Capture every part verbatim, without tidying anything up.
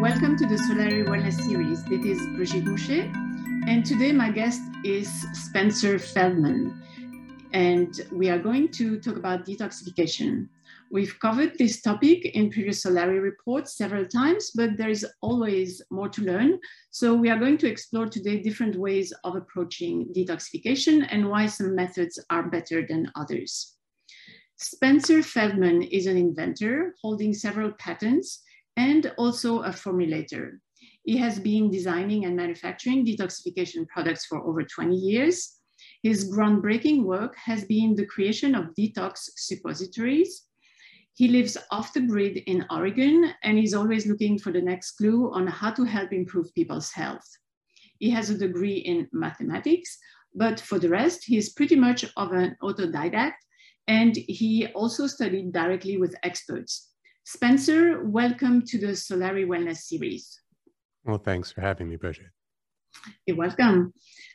Welcome to the Solari Wellness Series. This is Brigitte Mouchet, and today my guest is Spencer Feldman, and we are going to talk about detoxification. We've covered this topic in previous Solari reports several times, but there is always more to learn. So we are going to explore today different ways of approaching detoxification and why some methods are better than others. Spencer Feldman is an inventor holding several patents and also a formulator. He has been designing and manufacturing detoxification products for over twenty years. His groundbreaking work has been the creation of detox suppositories. He lives off the grid in Oregon and is always looking for the next clue on how to help improve people's health. He has a degree in mathematics, but for the rest, he's pretty much of an autodidact, and he also studied directly with experts. Spencer, welcome to the Solari Wellness Series. Well, thanks for having me, Brigitte. You're welcome.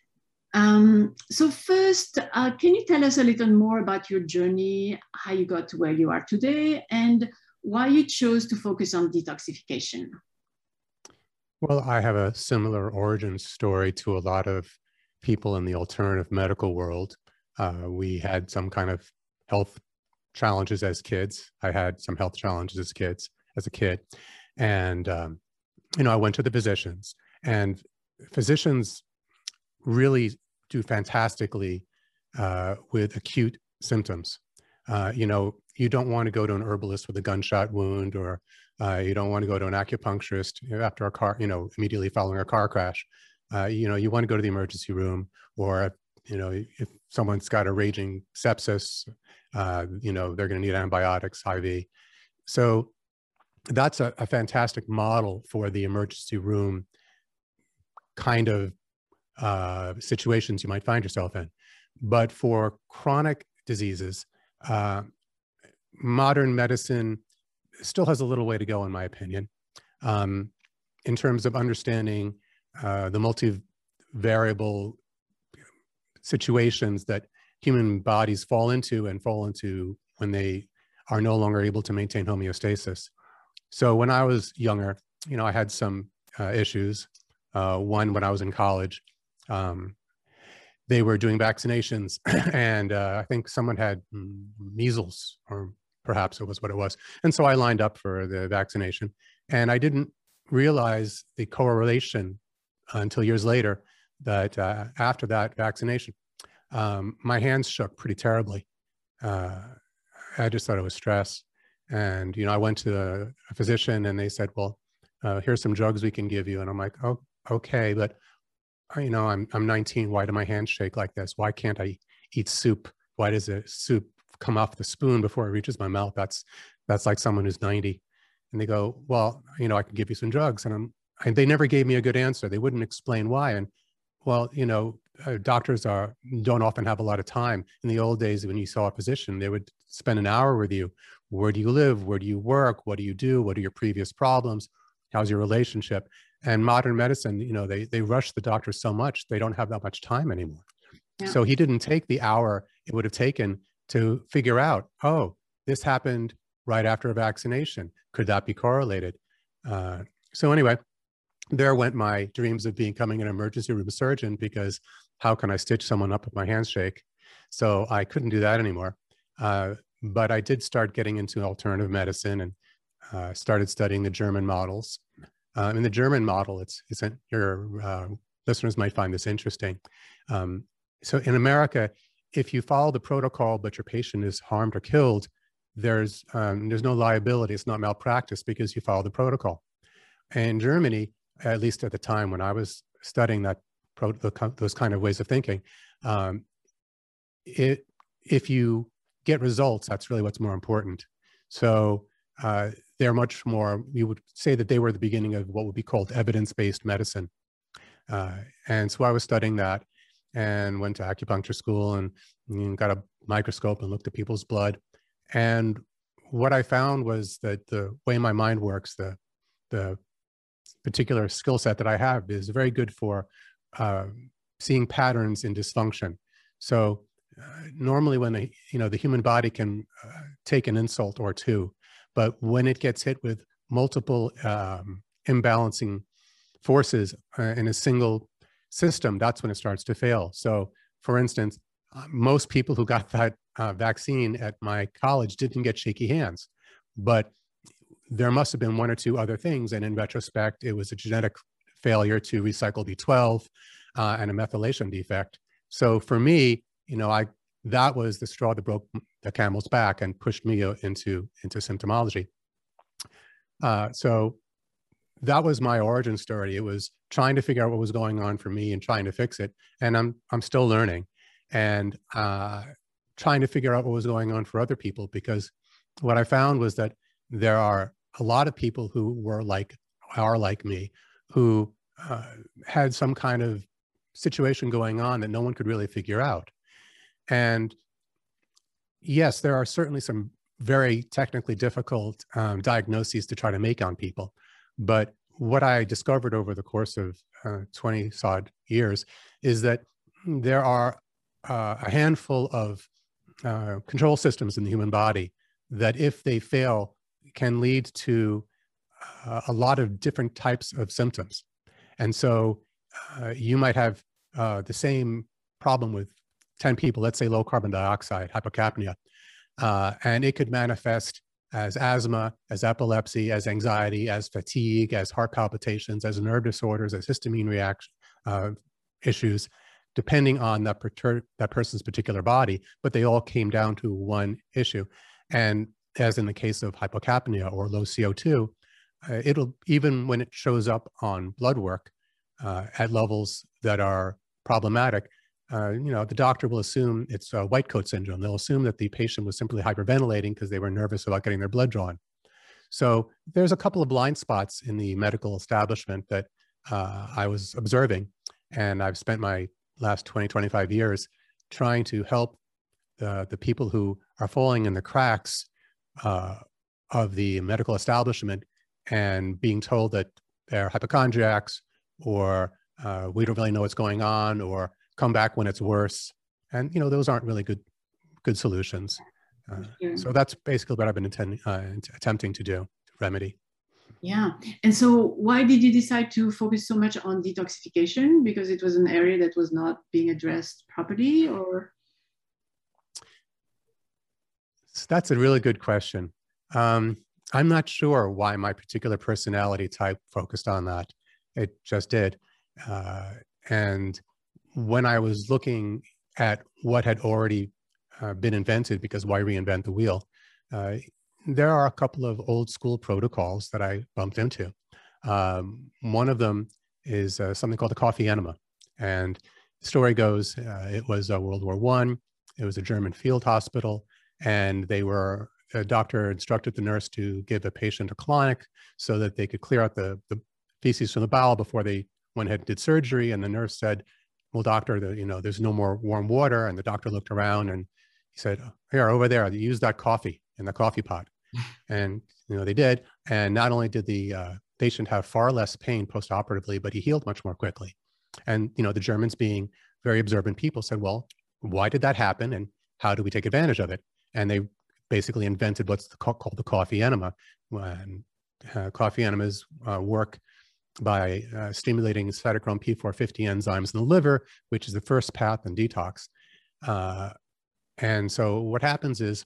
Um, so first, uh, can you tell us a little more about your journey, how you got to where you are today, and why you chose to focus on detoxification? Well, I have a similar origin story to a lot of people in the alternative medical world. Uh, we had some kind of health challenges as kids. I had some health challenges as kids, as a kid. And, um, you know, I went to the physicians, and physicians really do fantastically uh, with acute symptoms. Uh, you know, you don't want to go to an herbalist with a gunshot wound, or uh, you don't want to go to an acupuncturist after a car, you know, immediately following a car crash. Uh, you know, you want to go to the emergency room, or, you know, if someone's got a raging sepsis, uh, you know, they're going to need antibiotics, I V. So that's a, a fantastic model for the emergency room kind of uh, situations you might find yourself in. But for chronic diseases, uh, modern medicine still has a little way to go, in my opinion, um, in terms of understanding uh, the multivariable situations that human bodies fall into and fall into when they are no longer able to maintain homeostasis. So when I was younger, you know, I had some uh, issues. Uh, one, when I was in college, um, they were doing vaccinations, and uh, I think someone had measles, or perhaps it was what it was. And so I lined up for the vaccination, and I didn't realize the correlation until years later that uh, after that vaccination, um, my hands shook pretty terribly. Uh, I just thought it was stress. And, you know, I went to a, a physician, and they said, well, uh, here's some drugs we can give you. And I'm like, oh, okay, but, you know, I'm, I'm nineteen. Why do my hands shake like this? Why can't I eat soup? Why does the soup come off the spoon before it reaches my mouth? That's, that's like someone who's ninety. And they go, well, you know, I can give you some drugs. And I'm, and they never gave me a good answer. They wouldn't explain why. And, well, you know, uh, doctors are don't often have a lot of time. In the old days, when you saw a physician, they would spend an hour with you. Where do you live? Where do you work? What do you do? What are your previous problems? How's your relationship? And modern medicine, you know, they they rush the doctors so much, they don't have that much time anymore. Yeah. So he didn't take the hour it would have taken to figure out, oh, this happened right after a vaccination. Could that be correlated? Uh, so anyway, there went my dreams of becoming an emergency room surgeon, because how can I stitch someone up if my hands shake? So I couldn't do that anymore. Uh, but I did start getting into alternative medicine, and uh, started studying the German models. Uh, in the German model, it's, it's a, your uh, listeners might find this interesting. Um, so in America, if you follow the protocol, but your patient is harmed or killed, there's, um, there's no liability. It's not malpractice because you follow the protocol. And in Germany, at least at the time when I was studying that pro those kind of ways of thinking, um, it, if you get results, that's really what's more important. So uh, they're much more, we would say that they were the beginning of what would be called evidence-based medicine. Uh, and so I was studying that, and went to acupuncture school, and, and got a microscope and looked at people's blood. And what I found was that the way my mind works, the, the particular skill set that I have, is very good for uh, seeing patterns in dysfunction. So uh, normally when the, you know, the human body can uh, take an insult or two, but when it gets hit with multiple um, imbalancing forces uh, in a single system, that's when it starts to fail. So for instance, uh, most people who got that uh, vaccine at my college didn't get shaky hands, but there must have been one or two other things. And in retrospect, it was a genetic failure to recycle B twelve uh, and a methylation defect. So for me, you know, I that was the straw that broke the camel's back and pushed me into, into symptomology. Uh, so that was my origin story. It was trying to figure out what was going on for me and trying to fix it. And I'm, I'm still learning and uh, trying to figure out what was going on for other people, because what I found was that there are a lot of people who were like, are like me, who uh, had some kind of situation going on that no one could really figure out. And yes, there are certainly some very technically difficult um, diagnoses to try to make on people. But what I discovered over the course of uh, twenty odd years is that there are uh, a handful of uh, control systems in the human body that, if they fail, can lead to uh, a lot of different types of symptoms. And so uh, you might have uh, the same problem with ten people, let's say low carbon dioxide, hypocapnia, uh, and it could manifest as asthma, as epilepsy, as anxiety, as fatigue, as heart palpitations, as nerve disorders, as histamine reaction uh, issues, depending on that, per that person's particular body, but they all came down to one issue. And as in the case of hypocapnia or low C O two, uh, it'll, even when it shows up on blood work uh, at levels that are problematic, Uh, you know, the doctor will assume it's uh, white coat syndrome. They'll assume that the patient was simply hyperventilating because they were nervous about getting their blood drawn. So there's a couple of blind spots in the medical establishment that uh, I was observing. And I've spent my last twenty, twenty-five years trying to help uh, the people who are falling in the cracks uh, of the medical establishment and being told that they're hypochondriacs, or uh, we don't really know what's going on, or come back when it's worse. And, you know, those aren't really good, good solutions. Uh, yeah. So that's basically what I've been intending, uh, attempting to do, to remedy. Yeah. And so why did you decide to focus so much on detoxification? Because it was an area that was not being addressed properly, or? That's a really good question. Um, I'm not sure why my particular personality type focused on that. It just did. Uh, and when I was looking at what had already uh, been invented, because why reinvent the wheel, uh, there are a couple of old school protocols that I bumped into. Um, one of them is uh, something called the coffee enema. And the story goes, uh, it was uh, World War One. It was a German field hospital, and they were, a doctor instructed the nurse to give a patient a colonic so that they could clear out the, the feces from the bowel before they went ahead and did surgery. And the nurse said, well, doctor, the, you know, there's no more warm water. And the doctor looked around and he said, here, over there, use that coffee in the coffee pot. And, you know, they did. And not only did the uh, patient have far less pain post-operatively, but he healed much more quickly. And, you know, the Germans, being very observant people, said, well, why did that happen? And how do we take advantage of it? And they basically invented what's the, called the coffee enema. And uh, coffee enemas uh, work by uh, stimulating cytochrome P four fifty enzymes in the liver, which is the first path in detox. Uh, and so what happens is,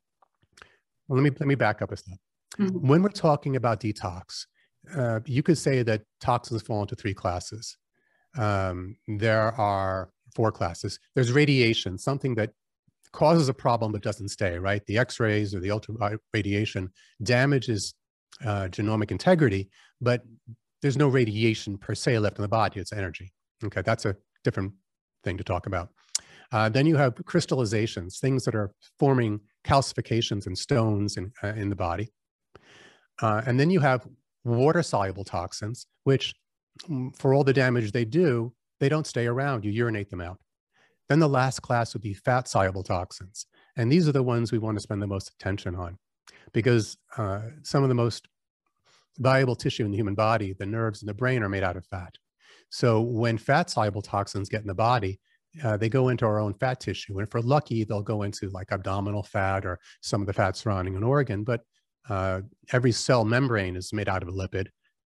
well, let me, let me back up a step. Mm-hmm. When we're talking about detox, uh, you could say that toxins fall into three classes. Um, there are four classes. There's radiation, something that causes a problem but doesn't stay, right? The X-rays or the ultraviolet radiation damages uh, genomic integrity, but there's no radiation per se left in the body, it's energy. Okay, that's a different thing to talk about. Uh, then you have crystallizations, things that are forming calcifications and stones in, uh, in the body. Uh, and then you have water-soluble toxins, which for all the damage they do, they don't stay around, you urinate them out. Then the last class would be fat-soluble toxins. And these are the ones we want to spend the most attention on, because uh, some of the most valuable tissue in the human body, the nerves and the brain, are made out of fat. So when fat-soluble toxins get in the body, uh, they go into our own fat tissue. And if we're lucky, they'll go into like abdominal fat or some of the fat surrounding an organ. But uh, every cell membrane is made out of a lipid.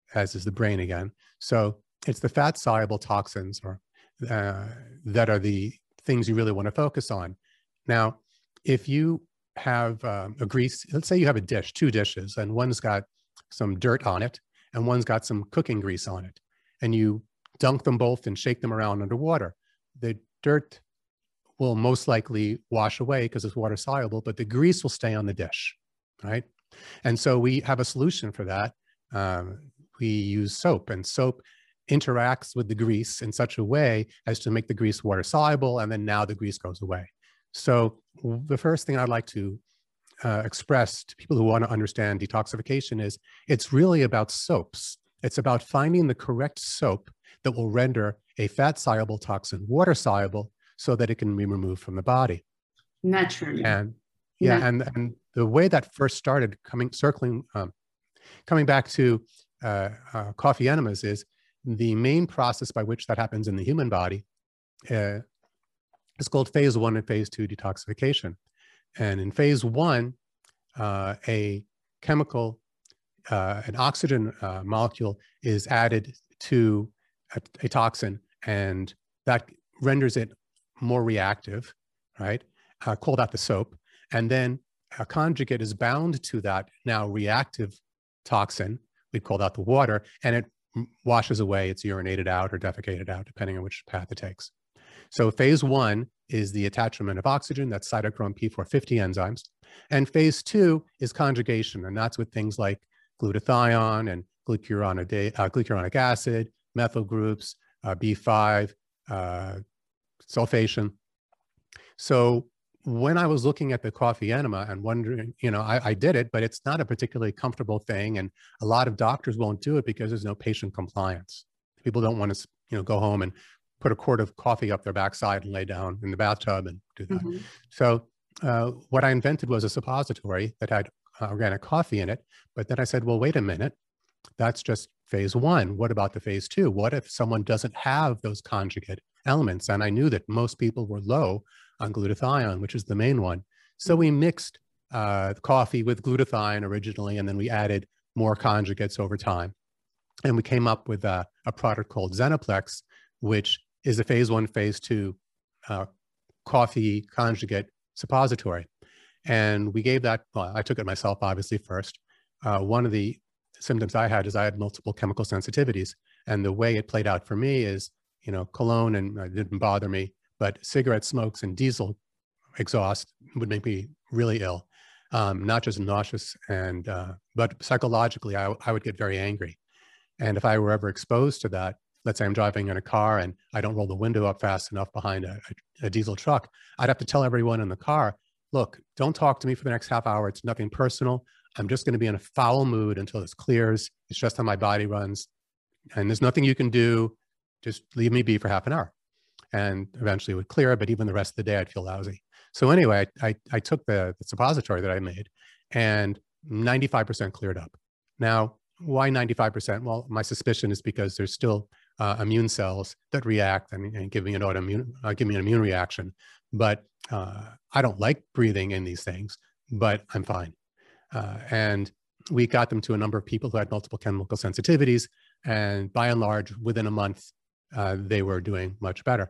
as is the brain again. So it's the fat-soluble toxins or uh, that are the things you really want to focus on. Now, if you have um, a grease, let's say you have a dish, two dishes, and one's got some dirt on it, and one's got some cooking grease on it, and you dunk them both and shake them around underwater. The dirt will most likely wash away because it's water soluble, but the grease will stay on the dish, right? And so we have a solution for that. Um, we use soap, and soap interacts with the grease in such a way as to make the grease water soluble, and then now the grease goes away. So the first thing I'd like to uh, express to people who want to understand detoxification is it's really about soaps. It's about finding the correct soap that will render a fat-soluble toxin water-soluble so that it can be removed from the body. Naturally. And yeah, Naturally. and and the way that first started coming, circling, um, coming back to uh, uh, coffee enemas is the main process by which that happens in the human body uh, is called phase one and phase two detoxification. And in phase one, uh, a chemical, uh, an oxygen uh, molecule is added to a, a toxin, and that renders it more reactive, right? Uh, called out the soap. And then a conjugate is bound to that now reactive toxin. We call that the water, and it washes away. It's urinated out or defecated out, depending on which path it takes. So phase one is the attachment of oxygen, that's cytochrome P four fifty enzymes. And phase two is conjugation, and that's with things like glutathione and glucuronic, uh, glucuronic acid, methyl groups, uh, B five, uh, sulfation. So when I was looking at the coffee enema and wondering, you know, I, I did it, but it's not a particularly comfortable thing. And a lot of doctors won't do it because there's no patient compliance. People don't want to, you know, go home and put a quart of coffee up their backside and lay down in the bathtub and do that. Mm-hmm. So uh, what I invented was a suppository that had uh, organic coffee in it. But then I said, well, wait a minute, that's just phase one. What about the phase two? What if someone doesn't have those conjugate elements? And I knew that most people were low on glutathione, which is the main one. So we mixed uh, coffee with glutathione originally, and then we added more conjugates over time. And we came up with a, a product called Zenaplex, which is a phase one, phase two uh, coffee conjugate suppository. And we gave that, well, I took it myself, obviously, first. Uh, one of the symptoms I had is I had multiple chemical sensitivities. And the way it played out for me is, you know, cologne and uh, didn't bother me, but cigarette smokes and diesel exhaust would make me really ill. Um, not just nauseous, and uh, but psychologically, I, I would get very angry. And if I were ever exposed to that, let's say I'm driving in a car and I don't roll the window up fast enough behind a, a, a diesel truck, I'd have to tell everyone in the car, look, don't talk to me for the next half hour. It's nothing personal. I'm just going to be in a foul mood until this clears. It's just how my body runs. And there's nothing you can do. Just leave me be for half an hour. And eventually it would clear, but even the rest of the day, I'd feel lousy. So anyway, I, I took the, the suppository that I made, and ninety-five percent cleared up. Now, why ninety-five percent? Well, my suspicion is because there's still uh, immune cells that react and, and give me an autoimmune, uh, give me an immune reaction. But uh, I don't like breathing in these things, but I'm fine. Uh, and we got them to a number of people who had multiple chemical sensitivities, and by and large, within a month, uh, they were doing much better.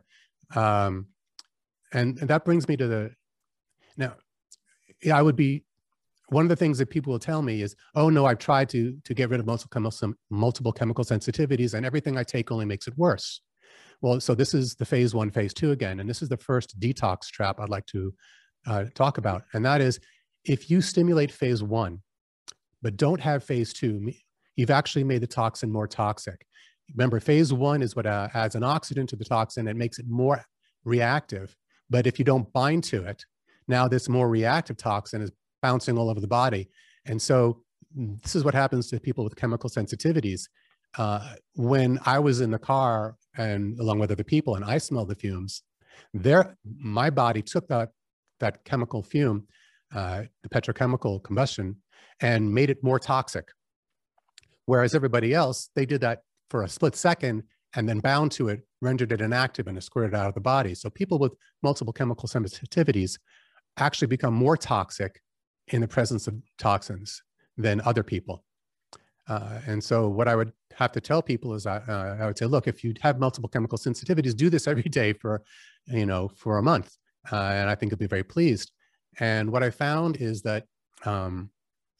Um, and, and that brings me to the, now, yeah, I would be, one of the things that people will tell me is, oh no, I've tried to, to get rid of multiple chemical, multiple chemical sensitivities, and everything I take only makes it worse. Well, so this is the phase one, phase two again, and this is the first detox trap I'd like to uh, talk about. And that is, if you stimulate phase one, but don't have phase two, you've actually made the toxin more toxic. Remember, phase one is what uh, adds an oxygen to the toxin and makes it more reactive. But if you don't bind to it, now this more reactive toxin is bouncing all over the body. And so this is what happens to people with chemical sensitivities. Uh, when I was in the car and along with other people and I smelled the fumes, there, my body took that, that chemical fume, uh, the petrochemical combustion, and made it more toxic. Whereas everybody else, they did that for a split second and then bound to it, rendered it inactive, and it squirted out of the body. So people with multiple chemical sensitivities actually become more toxic in the presence of toxins than other people. Uh, and so what I would have to tell people is I, uh, I would say, look, if you have multiple chemical sensitivities, do this every day for, you know, for a month. Uh, and I think you'll be very pleased. And what I found is that um,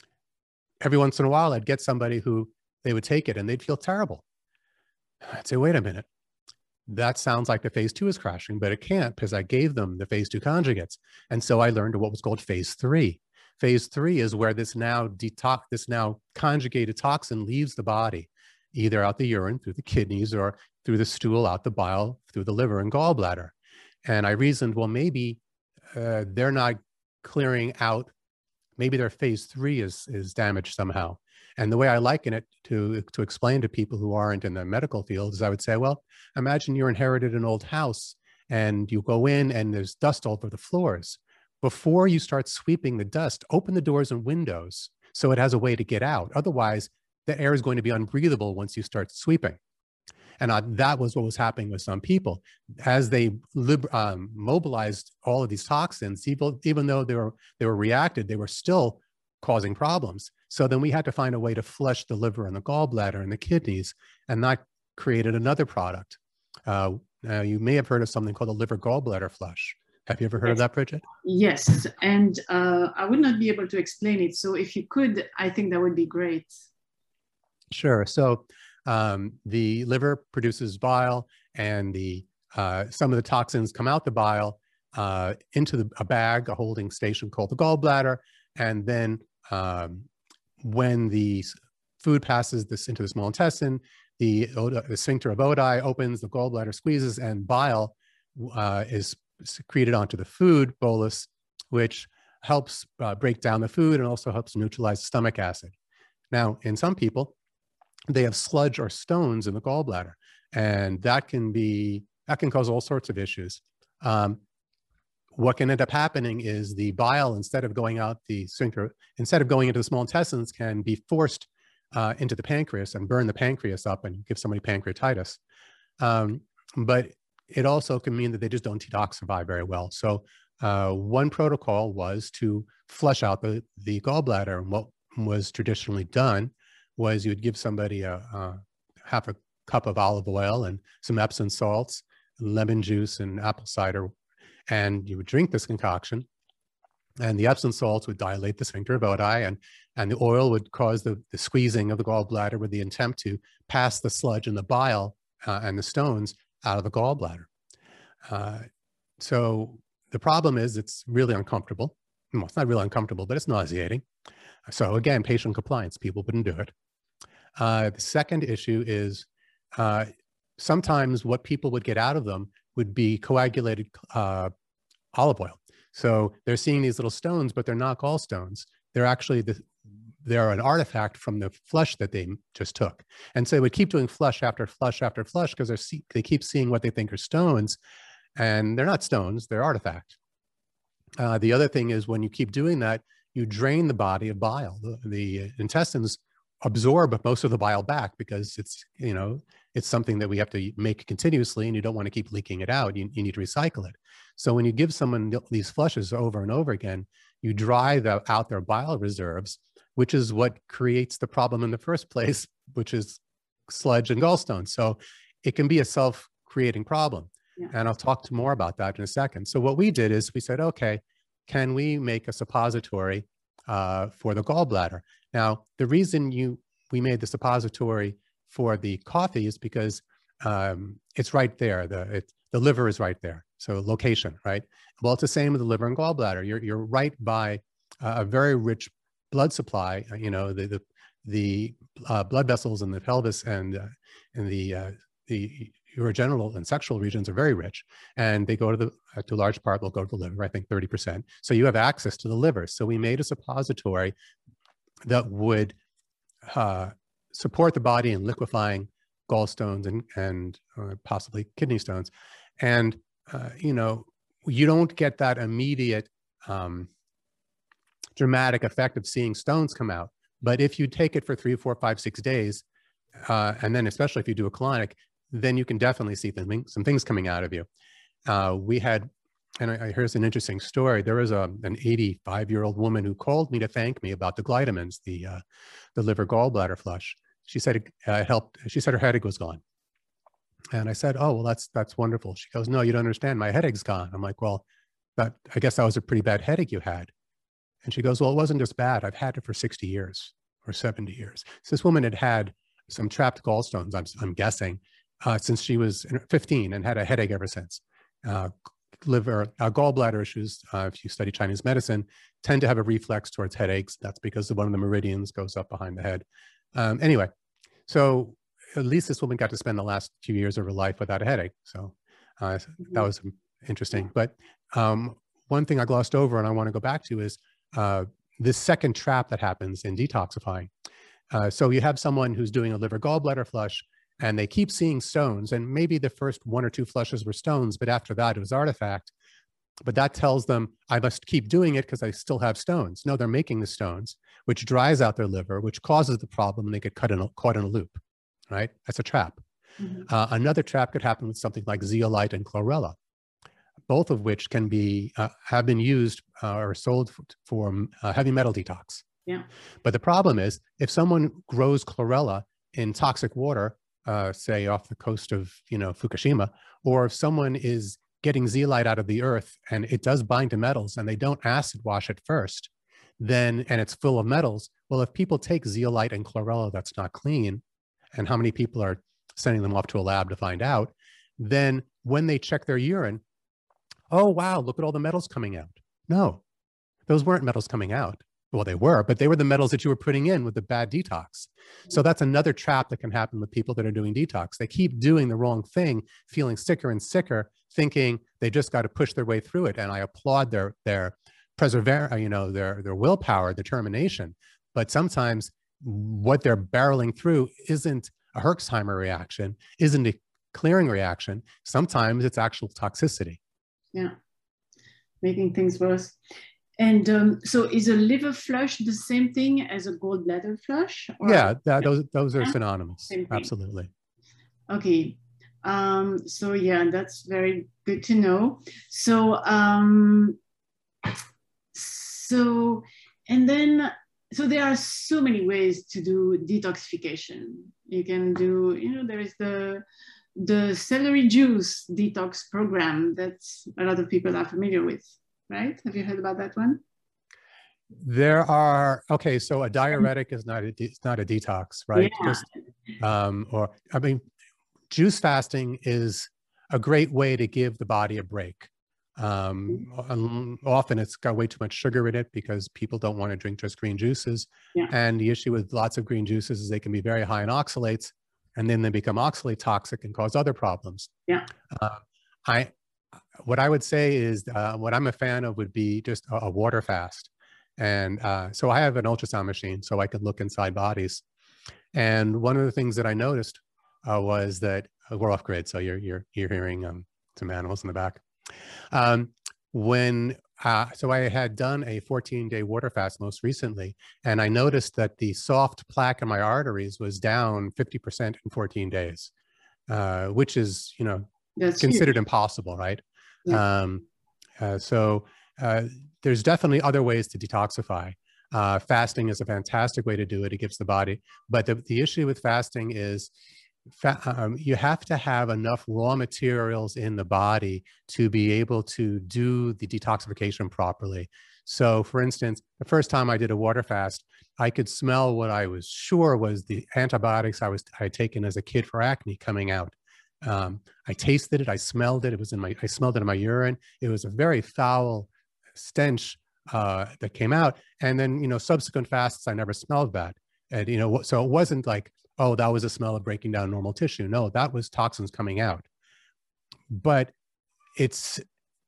every once in a while, I'd get somebody who they would take it and they'd feel terrible. I'd say, wait a minute. That sounds like the phase two is crashing, but it can't because I gave them the phase two conjugates. And so I learned what was called phase three. Phase three is where this now detox, this now conjugated toxin leaves the body, either out the urine, through the kidneys, or through the stool, out the bile, through the liver and gallbladder. And I reasoned, well, maybe uh, they're not clearing out, maybe their phase three is, is damaged somehow. And the way I liken it to, to explain to people who aren't in the medical field is I would say, well, imagine you inherited an old house and you go in and there's dust all over the floors. Before you start sweeping the dust, open the doors and windows so it has a way to get out. Otherwise, the air is going to be unbreathable once you start sweeping. And uh, that was what was happening with some people. As they um, mobilized all of these toxins, even, even though they were, they were reacted, they were still causing problems. So then we had to find a way to flush the liver and the gallbladder and the kidneys, and that created another product. Uh, uh, you may have heard of something called a liver gallbladder flush. Have you ever heard yes. of that, Bridget? Yes, and uh, I would not be able to explain it. So if you could, I think that would be great. Sure. So um, the liver produces bile, and the uh, some of the toxins come out the bile uh, into the, a bag, a holding station called the gallbladder, and then um, when the food passes this into the small intestine, the, the sphincter of Oddi opens, the gallbladder squeezes, and bile uh, is secreted onto the food bolus, which helps uh, break down the food and also helps neutralize stomach acid. Now, in some people, they have sludge or stones in the gallbladder, and that can be, that can cause all sorts of issues. Um, what can end up happening is the bile, instead of going out the sphincter, instead of going into the small intestines, can be forced uh, into the pancreas and burn the pancreas up and give somebody pancreatitis. Um, but it also can mean that they just don't detoxify very well. So uh, one protocol was to flush out the, the gallbladder. And what was traditionally done was you would give somebody a, a half a cup of olive oil and some Epsom salts, lemon juice and apple cider, and you would drink this concoction. And the Epsom salts would dilate the sphincter of Oddi, and, and the oil would cause the, the squeezing of the gallbladder with the intent to pass the sludge and the bile uh, and the stones out of the gallbladder. Uh, so the problem is it's really uncomfortable. Well, it's not really uncomfortable, but it's nauseating. So again, patient compliance, people wouldn't do it. Uh, the second issue is uh, sometimes what people would get out of them would be coagulated uh, olive oil. So they're seeing these little stones, but they're not gallstones. They're actually, the, they're an artifact from the flush that they just took. And so they would keep doing flush after flush after flush because they're see, they keep seeing what they think are stones, and they're not stones, they're artifact. Uh, the other thing is when you keep doing that, you drain the body of bile. The, the intestines absorb most of the bile back because it's, you know, it's something that we have to make continuously, and you don't want to keep leaking it out. You, you need to recycle it. So when you give someone these flushes over and over again, you dry the, out their bile reserves, which is what creates the problem in the first place, which is sludge and gallstones. So it can be a self-creating problem. Yeah. And I'll talk to more about that in a second. So what we did is we said, okay, can we make a suppository uh, for the gallbladder? Now, the reason you we made the suppository for the coffee is because um, it's right there. The, it, the liver is right there. So location, right? Well, it's the same with the liver and gallbladder. You're, you're right by uh, a very rich blood supply. Uh, you know, the, the, the uh, blood vessels in the pelvis and, uh, and the, uh, the urogenital and sexual regions are very rich, and they go to the, uh, to a large part, they'll go to the liver, I think thirty percent. So you have access to the liver. So we made a suppository that would uh, support the body in liquefying gallstones and, and uh, possibly kidney stones. And, uh, you know, you don't get that immediate um, dramatic effect of seeing stones come out. But if you take it for three, four, five, six days, uh, and then especially if you do a colonic, then you can definitely see some, some things coming out of you. Uh, we had, and I, I, here's an interesting story. There was a, an eighty-five-year-old woman who called me to thank me about the Glytamins, the, uh, the liver gallbladder flush. she said it uh, helped. She said her headache was gone. And I said, oh, well, that's, that's wonderful. She goes, no, you don't understand. My headache's gone. I'm like, well, that, I guess that was a pretty bad headache you had. And she goes, well, it wasn't just bad. I've had it for sixty years or seventy years. So this woman had had some trapped gallstones, I'm, I'm guessing, uh, since she was fifteen and had a headache ever since. Uh, liver, uh, gallbladder issues, uh, if you study Chinese medicine, tend to have a reflex towards headaches. That's because one of the meridians goes up behind the head. Um, anyway, so at least this woman got to spend the last few years of her life without a headache. So uh, mm-hmm. that was interesting. But um, one thing I glossed over and I want to go back to is uh, this second trap that happens in detoxifying. Uh, so you have someone who's doing a liver gallbladder flush and they keep seeing stones, and maybe the first one or two flushes were stones, but after that it was artifact. But that tells them I must keep doing it because I still have stones. No, they're making the stones, which dries out their liver, which causes the problem, and they get cut in a, caught in a loop, right? That's a trap. Mm-hmm. uh, another trap could happen with something like zeolite and chlorella, both of which can be, uh, have been used uh, or sold for, for uh, heavy metal detox. Yeah. But the problem is if someone grows chlorella in toxic water, uh, say off the coast of, you know, Fukushima, or if someone is getting zeolite out of the earth and it does bind to metals and they don't acid wash it first, then, and it's full of metals. Well, if people take zeolite and chlorella that's not clean, and how many people are sending them off to a lab to find out, then when they check their urine, oh, wow, look at all the metals coming out. No, those weren't metals coming out. Well, they were, but they were the metals that you were putting in with the bad detox. So that's another trap that can happen with people that are doing detox. They keep doing the wrong thing, feeling sicker and sicker, thinking they just got to push their way through it. And I applaud their, their perseverance, you know, their, their willpower, determination. But sometimes what they're barreling through isn't a Herxheimer reaction, isn't a clearing reaction. Sometimes it's actual toxicity. Yeah, making things worse. And um, so is a liver flush the same thing as a gallbladder flush? Or? Yeah, that, those, those are synonymous. Absolutely. Okay. Um, so yeah, that's very good to know. So, um, so, and then, so there are so many ways to do detoxification. You can do, you know, there is the, the celery juice detox program that a lot of people are familiar with. Right? Have you heard about that one? There are, okay, so a diuretic is not a, it's not a detox, right? Yeah. Just, um, or, I mean, juice fasting is a great way to give the body a break. Um, often it's got way too much sugar in it because people don't want to drink just green juices. Yeah. And the issue with lots of green juices is they can be very high in oxalates, and then they become oxalate toxic and cause other problems. Yeah. Uh, I, What I would say is uh, what I'm a fan of would be just a, a water fast. And uh, so I have an ultrasound machine so I could look inside bodies. And one of the things that I noticed uh, was that uh, we're off grid. So you're, you're, you're hearing um, some animals in the back. Um, when, uh, so I had done a fourteen day water fast most recently, and I noticed that the soft plaque in my arteries was down fifty percent in fourteen days, uh, which is, you know, That's considered huge. Impossible, right? Yeah. Um, uh, so uh, there's definitely other ways to detoxify. Uh, fasting is a fantastic way to do it. It gives the body, but the, the issue with fasting is fa um, you have to have enough raw materials in the body to be able to do the detoxification properly. So for instance, the first time I did a water fast, I could smell what I was sure was the antibiotics I was I had taken as a kid for acne coming out. Um, I tasted it, I smelled it, it was in my, I smelled it in my urine. It was a very foul stench uh, that came out. And then, you know, subsequent fasts, I never smelled that. And, you know, so it wasn't like, oh, that was a smell of breaking down normal tissue. No, that was toxins coming out. But it's,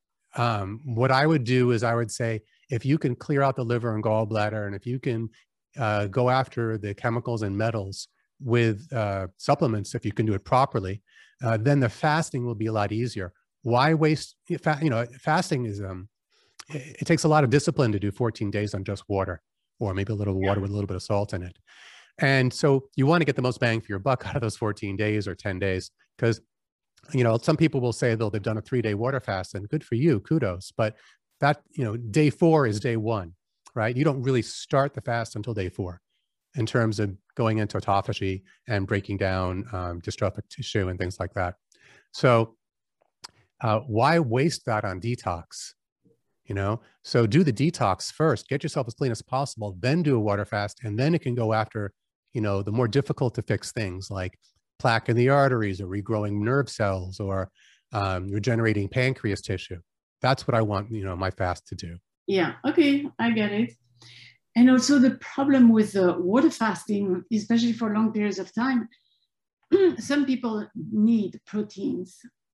um, what I would do is I would say, if you can clear out the liver and gallbladder, and if you can uh, go after the chemicals and metals with uh, supplements, if you can do it properly, Uh, then the fasting will be a lot easier. Why waste, you know, fasting is, um, it, it takes a lot of discipline to do fourteen days on just water, or maybe a little water with a little bit of salt in it. And so you want to get the most bang for your buck out of those fourteen days or ten days, because, you know, some people will say though they've done a three day water fast, and good for you, kudos. But that, you know, day four is day one, right? You don't really start the fast until day four in terms of going into autophagy and breaking down um, dystrophic tissue and things like that. So uh, why waste that on detox? You know, so do the detox first, get yourself as clean as possible, then do a water fast, and then it can go after, you know, the more difficult to fix things like plaque in the arteries or regrowing nerve cells or um, regenerating pancreas tissue. That's what I want, you know, my fast to do. Yeah, okay, I get it. And also the problem with the water fasting, especially for long periods of time, some people need proteins.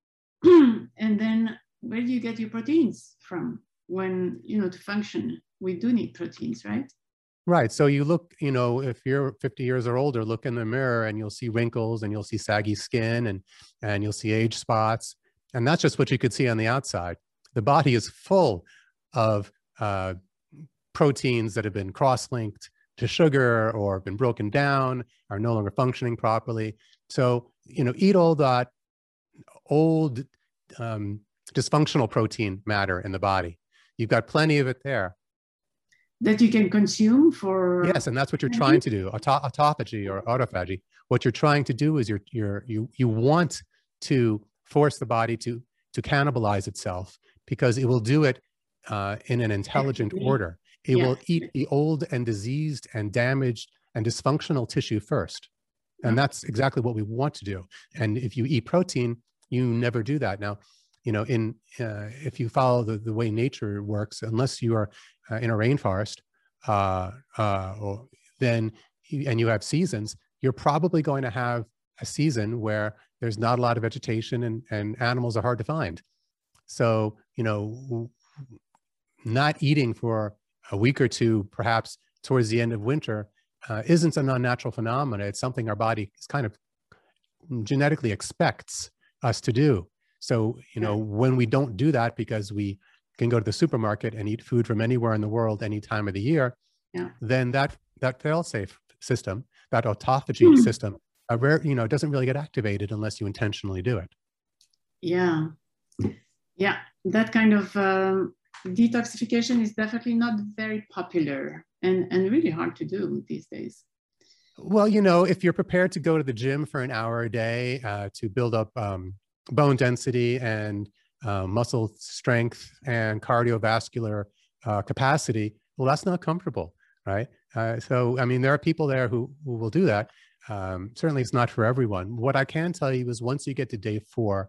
And then where do you get your proteins from? When, you know, to function, we do need proteins, right? Right. So you look, you know, if you're fifty years or older, look in the mirror and you'll see wrinkles and you'll see saggy skin and, and you'll see age spots. And that's just what you could see on the outside. The body is full of uh, proteins that have been cross-linked to sugar or been broken down, are no longer functioning properly. So, you know, eat all that old um, dysfunctional protein matter in the body. You've got plenty of it there. That you can consume for... Yes, and that's what you're trying to do, Auto autophagy or autophagy. What you're trying to do is you're, you're, you, you want to force the body to, to cannibalize itself because it will do it uh, in an intelligent order. It yeah. will eat the old and diseased and damaged and dysfunctional tissue first. And that's exactly what we want to do. And if you eat protein, you never do that. Now, you know, in uh, if you follow the, the way nature works, unless you are uh, in a rainforest, uh, uh, or then you, and you have seasons, you're probably going to have a season where there's not a lot of vegetation and, and animals are hard to find. So, you know, not eating for a week or two, perhaps towards the end of winter, uh, isn't an unnatural phenomenon. It's something our body is kind of genetically expects us to do. So, you know, when we don't do that because we can go to the supermarket and eat food from anywhere in the world any time of the year, yeah. then that that fail-safe system, that autophagy mm. system, a rare, you know, doesn't really get activated unless you intentionally do it. Yeah, yeah, that kind of um, detoxification is definitely not very popular and and really hard to do these days. Well, you know, if you're prepared to go to the gym for an hour a day uh, to build up um, bone density and uh, muscle strength and cardiovascular uh, capacity, well, that's not comfortable, right? Uh, so, I mean, there are people there who, who will do that. Um, certainly it's not for everyone. What I can tell you is once you get to day four,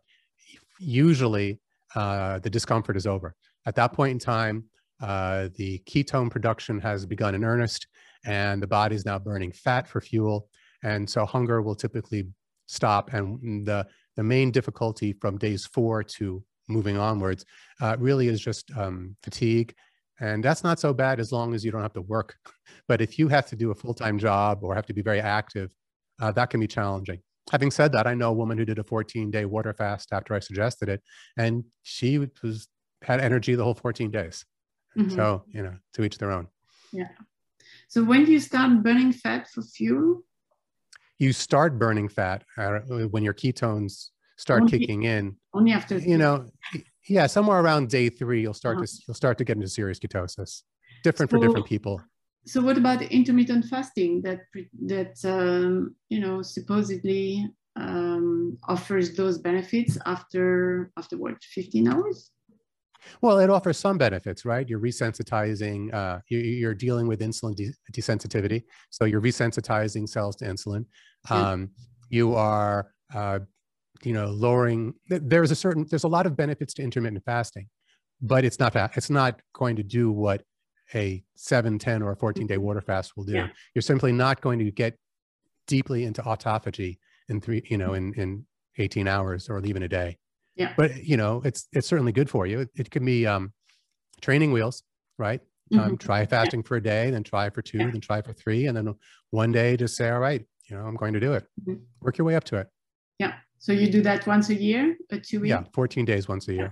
usually uh, the discomfort is over. At that point in time, uh, the ketone production has begun in earnest and the body is now burning fat for fuel. And so hunger will typically stop. And the The main difficulty from days four to moving onwards uh, really is just um, fatigue. And that's not so bad as long as you don't have to work. But if you have to do a full-time job or have to be very active, uh, that can be challenging. Having said that, I know a woman who did a fourteen day water fast after I suggested it, and she was had energy the whole fourteen days. Mm-hmm. So, you know, to each their own. Yeah. So when do you start burning fat for fuel? You start burning fat uh, when your ketones start only, kicking in. Only after, you know, yeah, somewhere around day three, you'll start uh-huh. to you'll start to get into serious ketosis. Different so, for different people. So, what about intermittent fasting that that um, you know supposedly um, offers those benefits after after what fifteen hours? Well, it offers some benefits, right? You're resensitizing, uh, you, you're dealing with insulin de desensitivity. So you're resensitizing cells to insulin. Um, yeah. You are, uh, you know, lowering, there's a certain, there's a lot of benefits to intermittent fasting, but it's not, it's not going to do what a seven, ten, or a fourteen day water fast will do. Yeah. You're simply not going to get deeply into autophagy in three, you know, in, in eighteen hours or even a day. Yeah. But, you know, it's it's certainly good for you. It, it can be um, training wheels, right? Mm-hmm. um, try fasting yeah. for a day, then try for two, yeah. then try for three. And then one day just say, all right, you know, I'm going to do it. Mm-hmm. Work your way up to it. Yeah. So you do that once a year, or two weeks? Yeah, fourteen days once a year.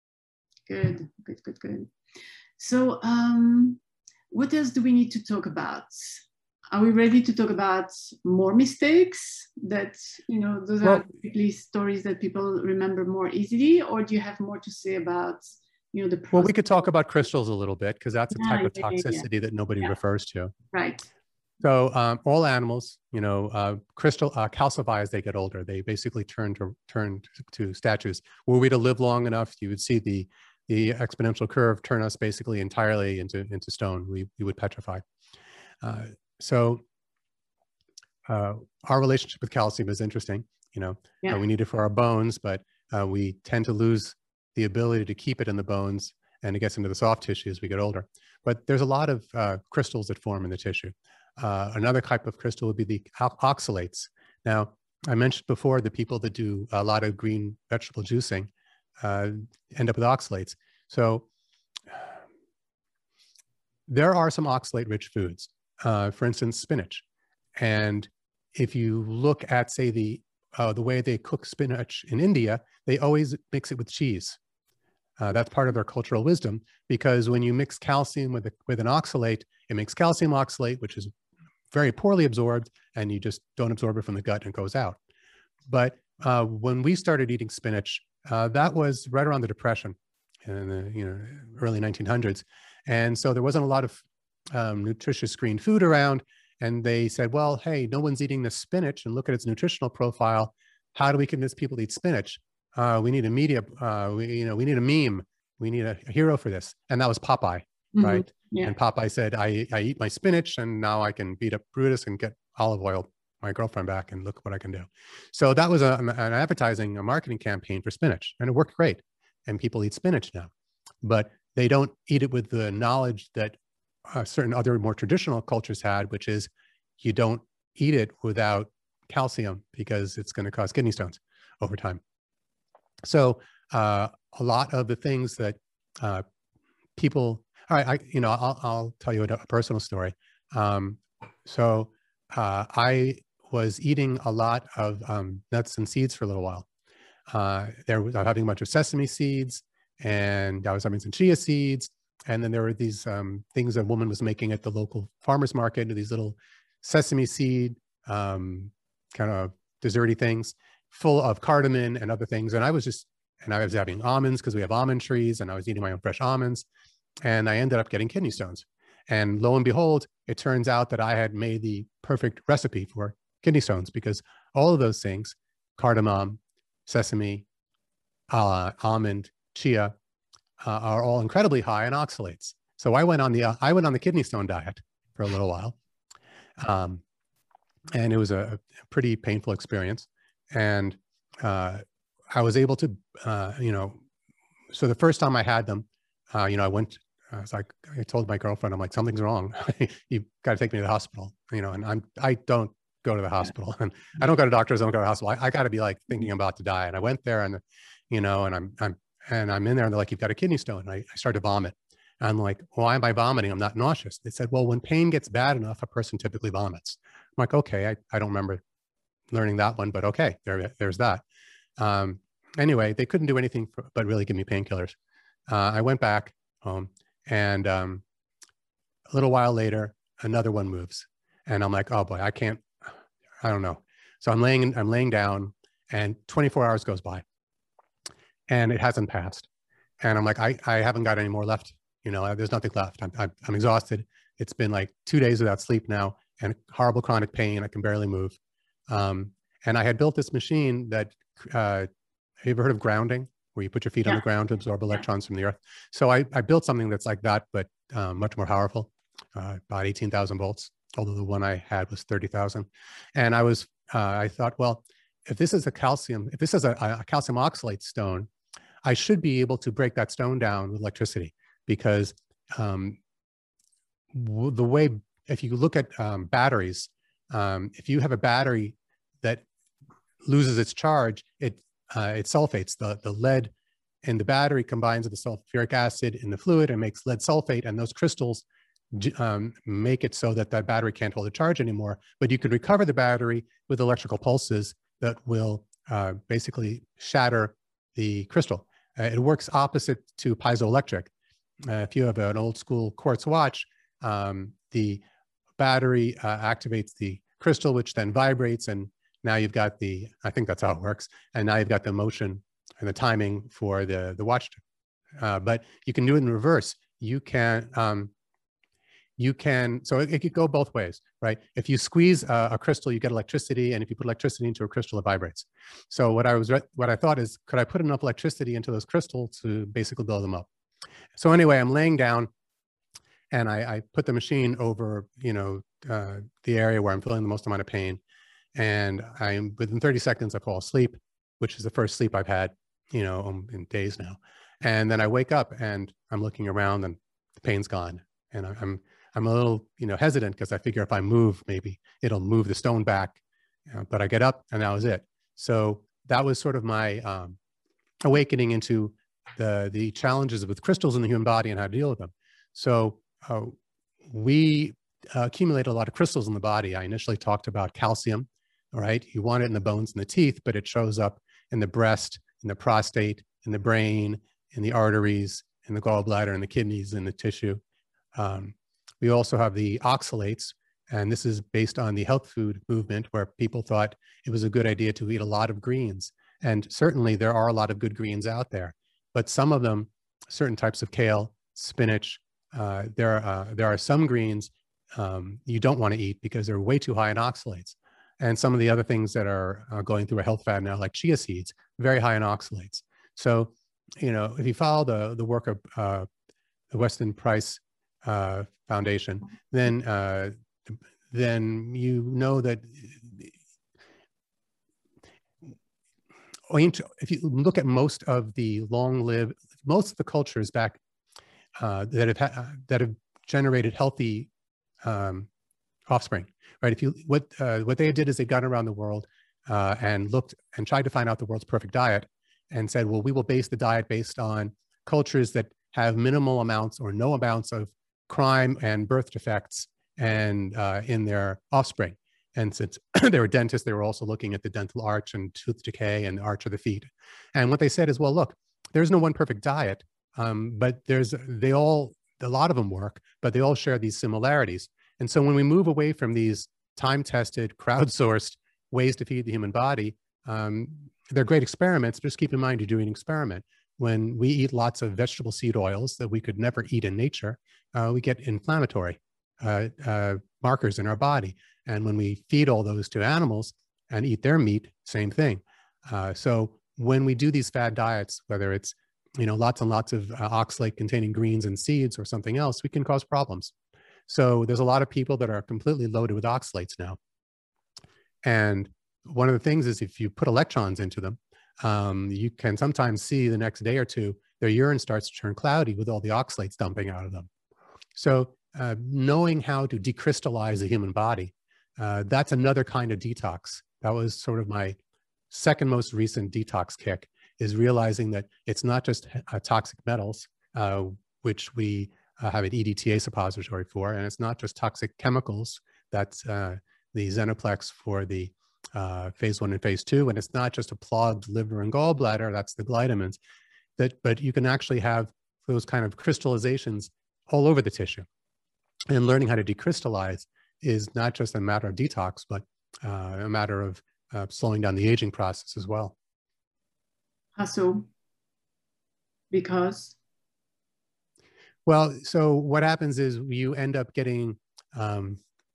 Good, good, good, good. So um, what else do we need to talk about? Are we ready to talk about more mistakes that, you know, those well, are typically stories that people remember more easily, or do you have more to say about, you know, the process? Well, we could talk about crystals a little bit because that's a type yeah, of toxicity yeah, yeah. that nobody yeah. refers to. Right. So um, all animals, you know, uh, crystal uh, calcify as they get older. They basically turn to turn to statues. Were we to live long enough, you would see the the exponential curve turn us basically entirely into into stone. We we would petrify. Uh, so uh, our relationship with calcium is interesting. You know, Yeah. uh, we need it for our bones, but uh, we tend to lose the ability to keep it in the bones, and it gets into the soft tissue as we get older. But there's a lot of uh, crystals that form in the tissue. Uh, another type of crystal would be the oxalates. Now, I mentioned before the people that do a lot of green vegetable juicing uh, end up with oxalates. So there are some oxalate-rich foods, uh, for instance, spinach. And if you look at, say, the uh, the way they cook spinach in India, they always mix it with cheese. Uh, that's part of their cultural wisdom, because when you mix calcium with, a, with an oxalate, it makes calcium oxalate, which is very poorly absorbed, and you just don't absorb it from the gut and it goes out. But uh, when we started eating spinach, uh, that was right around the Depression in the you know, early nineteen hundreds. And so there wasn't a lot of um, nutritious green food around. And they said, well, hey, no one's eating this spinach, and look at its nutritional profile. How do we convince people to eat spinach? Uh, we need a media, uh, we, you know, we need a meme. We need a, a hero for this. And that was Popeye, mm-hmm. right? Yeah. And Popeye said, I, I eat my spinach, and now I can beat up Brutus and get olive oil, my girlfriend, back, and look what I can do. So that was a, an advertising, a marketing campaign for spinach, and it worked great. And people eat spinach now, but they don't eat it with the knowledge that uh, certain other more traditional cultures had, which is you don't eat it without calcium because it's going to cause kidney stones over time. So uh, a lot of the things that uh, people, all right, I, you know, I'll, I'll tell you a, a personal story. Um, so uh, I was eating a lot of um, nuts and seeds for a little while. Uh, there was, I was having a bunch of sesame seeds, and I was having some chia seeds. And then there were these um, things a woman was making at the local farmer's market, these little sesame seed um, kind of desserty things full of cardamom and other things. And I was just, and I was having almonds because we have almond trees, and I was eating my own fresh almonds. And I ended up getting kidney stones. And lo and behold, it turns out that I had made the perfect recipe for kidney stones, because all of those things, cardamom, sesame, uh, almond, chia, uh, are all incredibly high in oxalates. So I went on the uh, I went on the kidney stone diet for a little while, um, and it was a, a pretty painful experience. And uh, I was able to, uh, you know, so the first time I had them, uh, you know, I went. I was like, I told my girlfriend, I'm like, something's wrong. You've got to take me to the hospital, you know. And I'm I don't go to the hospital, and I don't go to doctors. I don't go to the hospital. I, I got to be like thinking I'm about to die. And I went there, and you know, and I'm I'm and I'm in there, and they're like, you've got a kidney stone. And I, I started to vomit. And I'm like, why am I vomiting? I'm not nauseous. They said, well, when pain gets bad enough, a person typically vomits. I'm like, okay, I, I don't remember learning that one, but okay, there, there's that. Um, anyway, they couldn't do anything for, but really give me painkillers. Uh, I went back home, and um, a little while later, another one moves. And I'm like, oh boy, I can't, I don't know. So I'm laying, I'm laying down, and twenty-four hours goes by, and it hasn't passed. And I'm like, I, I haven't got any more left. You know, there's nothing left. I'm, I'm, I'm exhausted. It's been like two days without sleep now, and horrible chronic pain. I can barely move. Um, and I had built this machine that, uh, have you ever heard of grounding, where you put your feet yeah. on the ground to absorb electrons from the earth? So I, I built something that's like that, but um, much more powerful, uh, about eighteen thousand volts, although the one I had was thirty thousand. And I was, uh, I thought, well, if this is a calcium, if this is a, a calcium oxalate stone, I should be able to break that stone down with electricity, because um, the way, if you look at um, batteries, um, if you have a battery that loses its charge, it uh, it sulfates. The, the lead in the battery combines with the sulfuric acid in the fluid and makes lead sulfate, and those crystals um, make it so that that battery can't hold a charge anymore. But you could recover the battery with electrical pulses that will uh, basically shatter the crystal. Uh, it works opposite to piezoelectric. Uh, if you have an old school quartz watch, um, the battery uh, activates the crystal, which then vibrates, and now you've got the, I think that's how it works, and now you've got the motion and the timing for the, the watch. Uh, but you can do it in reverse. You can, um, you can, so it, it could go both ways, right? If you squeeze a, a crystal, you get electricity. And if you put electricity into a crystal, it vibrates. So what I was, what I thought is, could I put enough electricity into those crystals to basically blow them up? So anyway, I'm laying down and I, I put the machine over, you know, uh, the area where I'm feeling the most amount of pain. And I'm within thirty seconds, I fall asleep, which is the first sleep I've had, you know, um, in days now. And then I wake up and I'm looking around and the pain's gone. And I, I'm, I'm a little, you know, hesitant because I figure if I move, maybe it'll move the stone back. You know, but I get up and that was it. So that was sort of my um, awakening into the, the challenges with crystals in the human body and how to deal with them. So uh, we uh, accumulate a lot of crystals in the body. I initially talked about calcium, all right? You want it in the bones and the teeth, but it shows up in the breast, in the prostate, in the brain, in the arteries, in the gallbladder, in the kidneys, in the tissue. Um, we also have the oxalates, and this is based on the health food movement where people thought it was a good idea to eat a lot of greens. And certainly there are a lot of good greens out there, but some of them, certain types of kale, spinach, uh, there, uh, there are some greens um, you don't want to eat because they're way too high in oxalates. And some of the other things that are uh, going through a health fad now, like chia seeds, very high in oxalates. So, you know, if you follow the, the work of uh, the Weston Price uh, Foundation, then, uh, then you know that if you look at most of the long-lived, most of the cultures back uh, that have ha that have generated healthy um, offspring, right? If you what uh, what they did is they got around the world uh, and looked and tried to find out the world's perfect diet, and said, well, we will base the diet based on cultures that have minimal amounts or no amounts of crime and birth defects and uh, in their offspring. And since they were dentists, they were also looking at the dental arch and tooth decay and the arch of the feet. And what they said is, well, look, there's no one perfect diet, um, but there's, they all, a lot of them work, but they all share these similarities. And so when we move away from these time-tested, crowdsourced ways to feed the human body, um, they're great experiments. Just keep in mind, you're doing an experiment. When we eat lots of vegetable seed oils that we could never eat in nature, uh, we get inflammatory uh, uh, markers in our body. And when we feed all those to animals and eat their meat, same thing. Uh, so when we do these fad diets, whether it's, you know, lots and lots of uh, oxalate containing greens and seeds or something else, we can cause problems. So there's a lot of people that are completely loaded with oxalates now. And one of the things is if you put electrons into them, um, you can sometimes see the next day or two, their urine starts to turn cloudy with all the oxalates dumping out of them. So uh, knowing how to decrystallize the human body, uh, that's another kind of detox. That was sort of my second most recent detox kick, is realizing that it's not just uh, toxic metals, uh, which we uh, have an E D T A suppository for, and it's not just toxic chemicals, that's uh, the Xenoplex for the uh, phase one and phase two, and it's not just a clogged liver and gallbladder, that's the glytamins, that, but you can actually have those kind of crystallizations all over the tissue. And learning how to decrystallize is not just a matter of detox, but uh, a matter of uh, slowing down the aging process as well. How so? Because? Well, so what happens is you end up getting, um,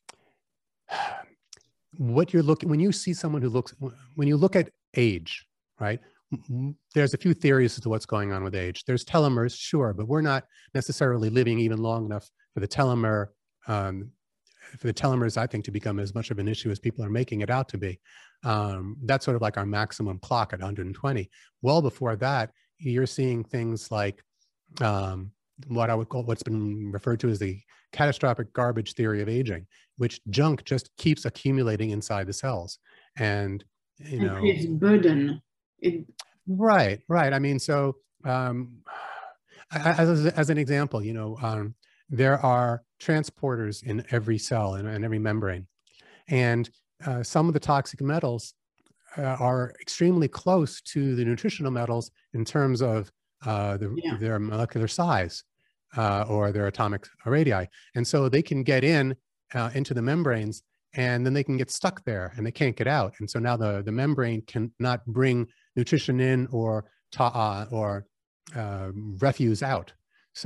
what you're looking, when you see someone who looks, when you look at age, right? There's a few theories as to what's going on with age. There's telomeres, sure, but we're not necessarily living even long enough for the telomere, um, for the telomeres, I think, to become as much of an issue as people are making it out to be. Um, that's sort of like our maximum clock at one hundred twenty. Well before that, you're seeing things like um, what I would call, what's been referred to as the catastrophic garbage theory of aging, which junk just keeps accumulating inside the cells. And, you know, it's burden. It... Right, right. I mean, so um, as, as an example, you know, um, there are transporters in every cell and in, in every membrane. And uh, some of the toxic metals uh, are extremely close to the nutritional metals in terms of uh, the, yeah. their molecular size uh, or their atomic radii. And so they can get in uh, into the membranes, and then they can get stuck there and they can't get out. And so now the, the membrane cannot bring nutrition in or, ta uh, or uh, refuse out. So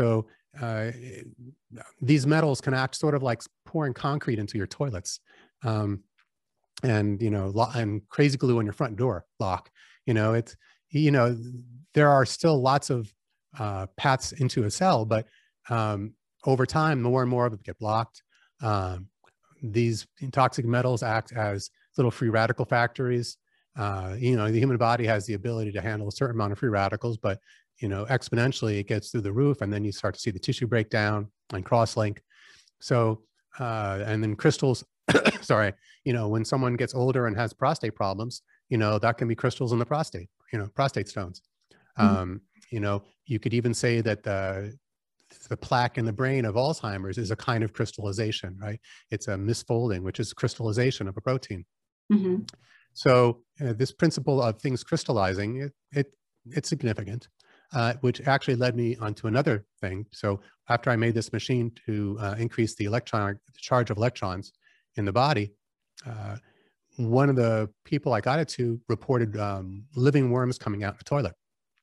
uh, these metals can act sort of like pouring concrete into your toilets. Um, and, you know, and crazy glue on your front door lock. You know, it's, you know, there are still lots of uh, paths into a cell, but um, over time, more and more of them get blocked. Um, these toxic metals act as little free radical factories. Uh, you know, the human body has the ability to handle a certain amount of free radicals, but, you know, exponentially it gets through the roof, and then you start to see the tissue breakdown and cross-link. So, uh, and then crystals, sorry, you know, when someone gets older and has prostate problems, you know, that can be crystals in the prostate, you know, prostate stones. Mm-hmm. Um, you know, you could even say that the, the plaque in the brain of Alzheimer's is a kind of crystallization, right? It's a misfolding, which is crystallization of a protein. Mm-hmm. So uh, this principle of things crystallizing, it, it it's significant, uh, which actually led me onto another thing. So after I made this machine to uh, increase the electron, the charge of electrons in the body, uh, one of the people I got it to reported um, living worms coming out in the toilet.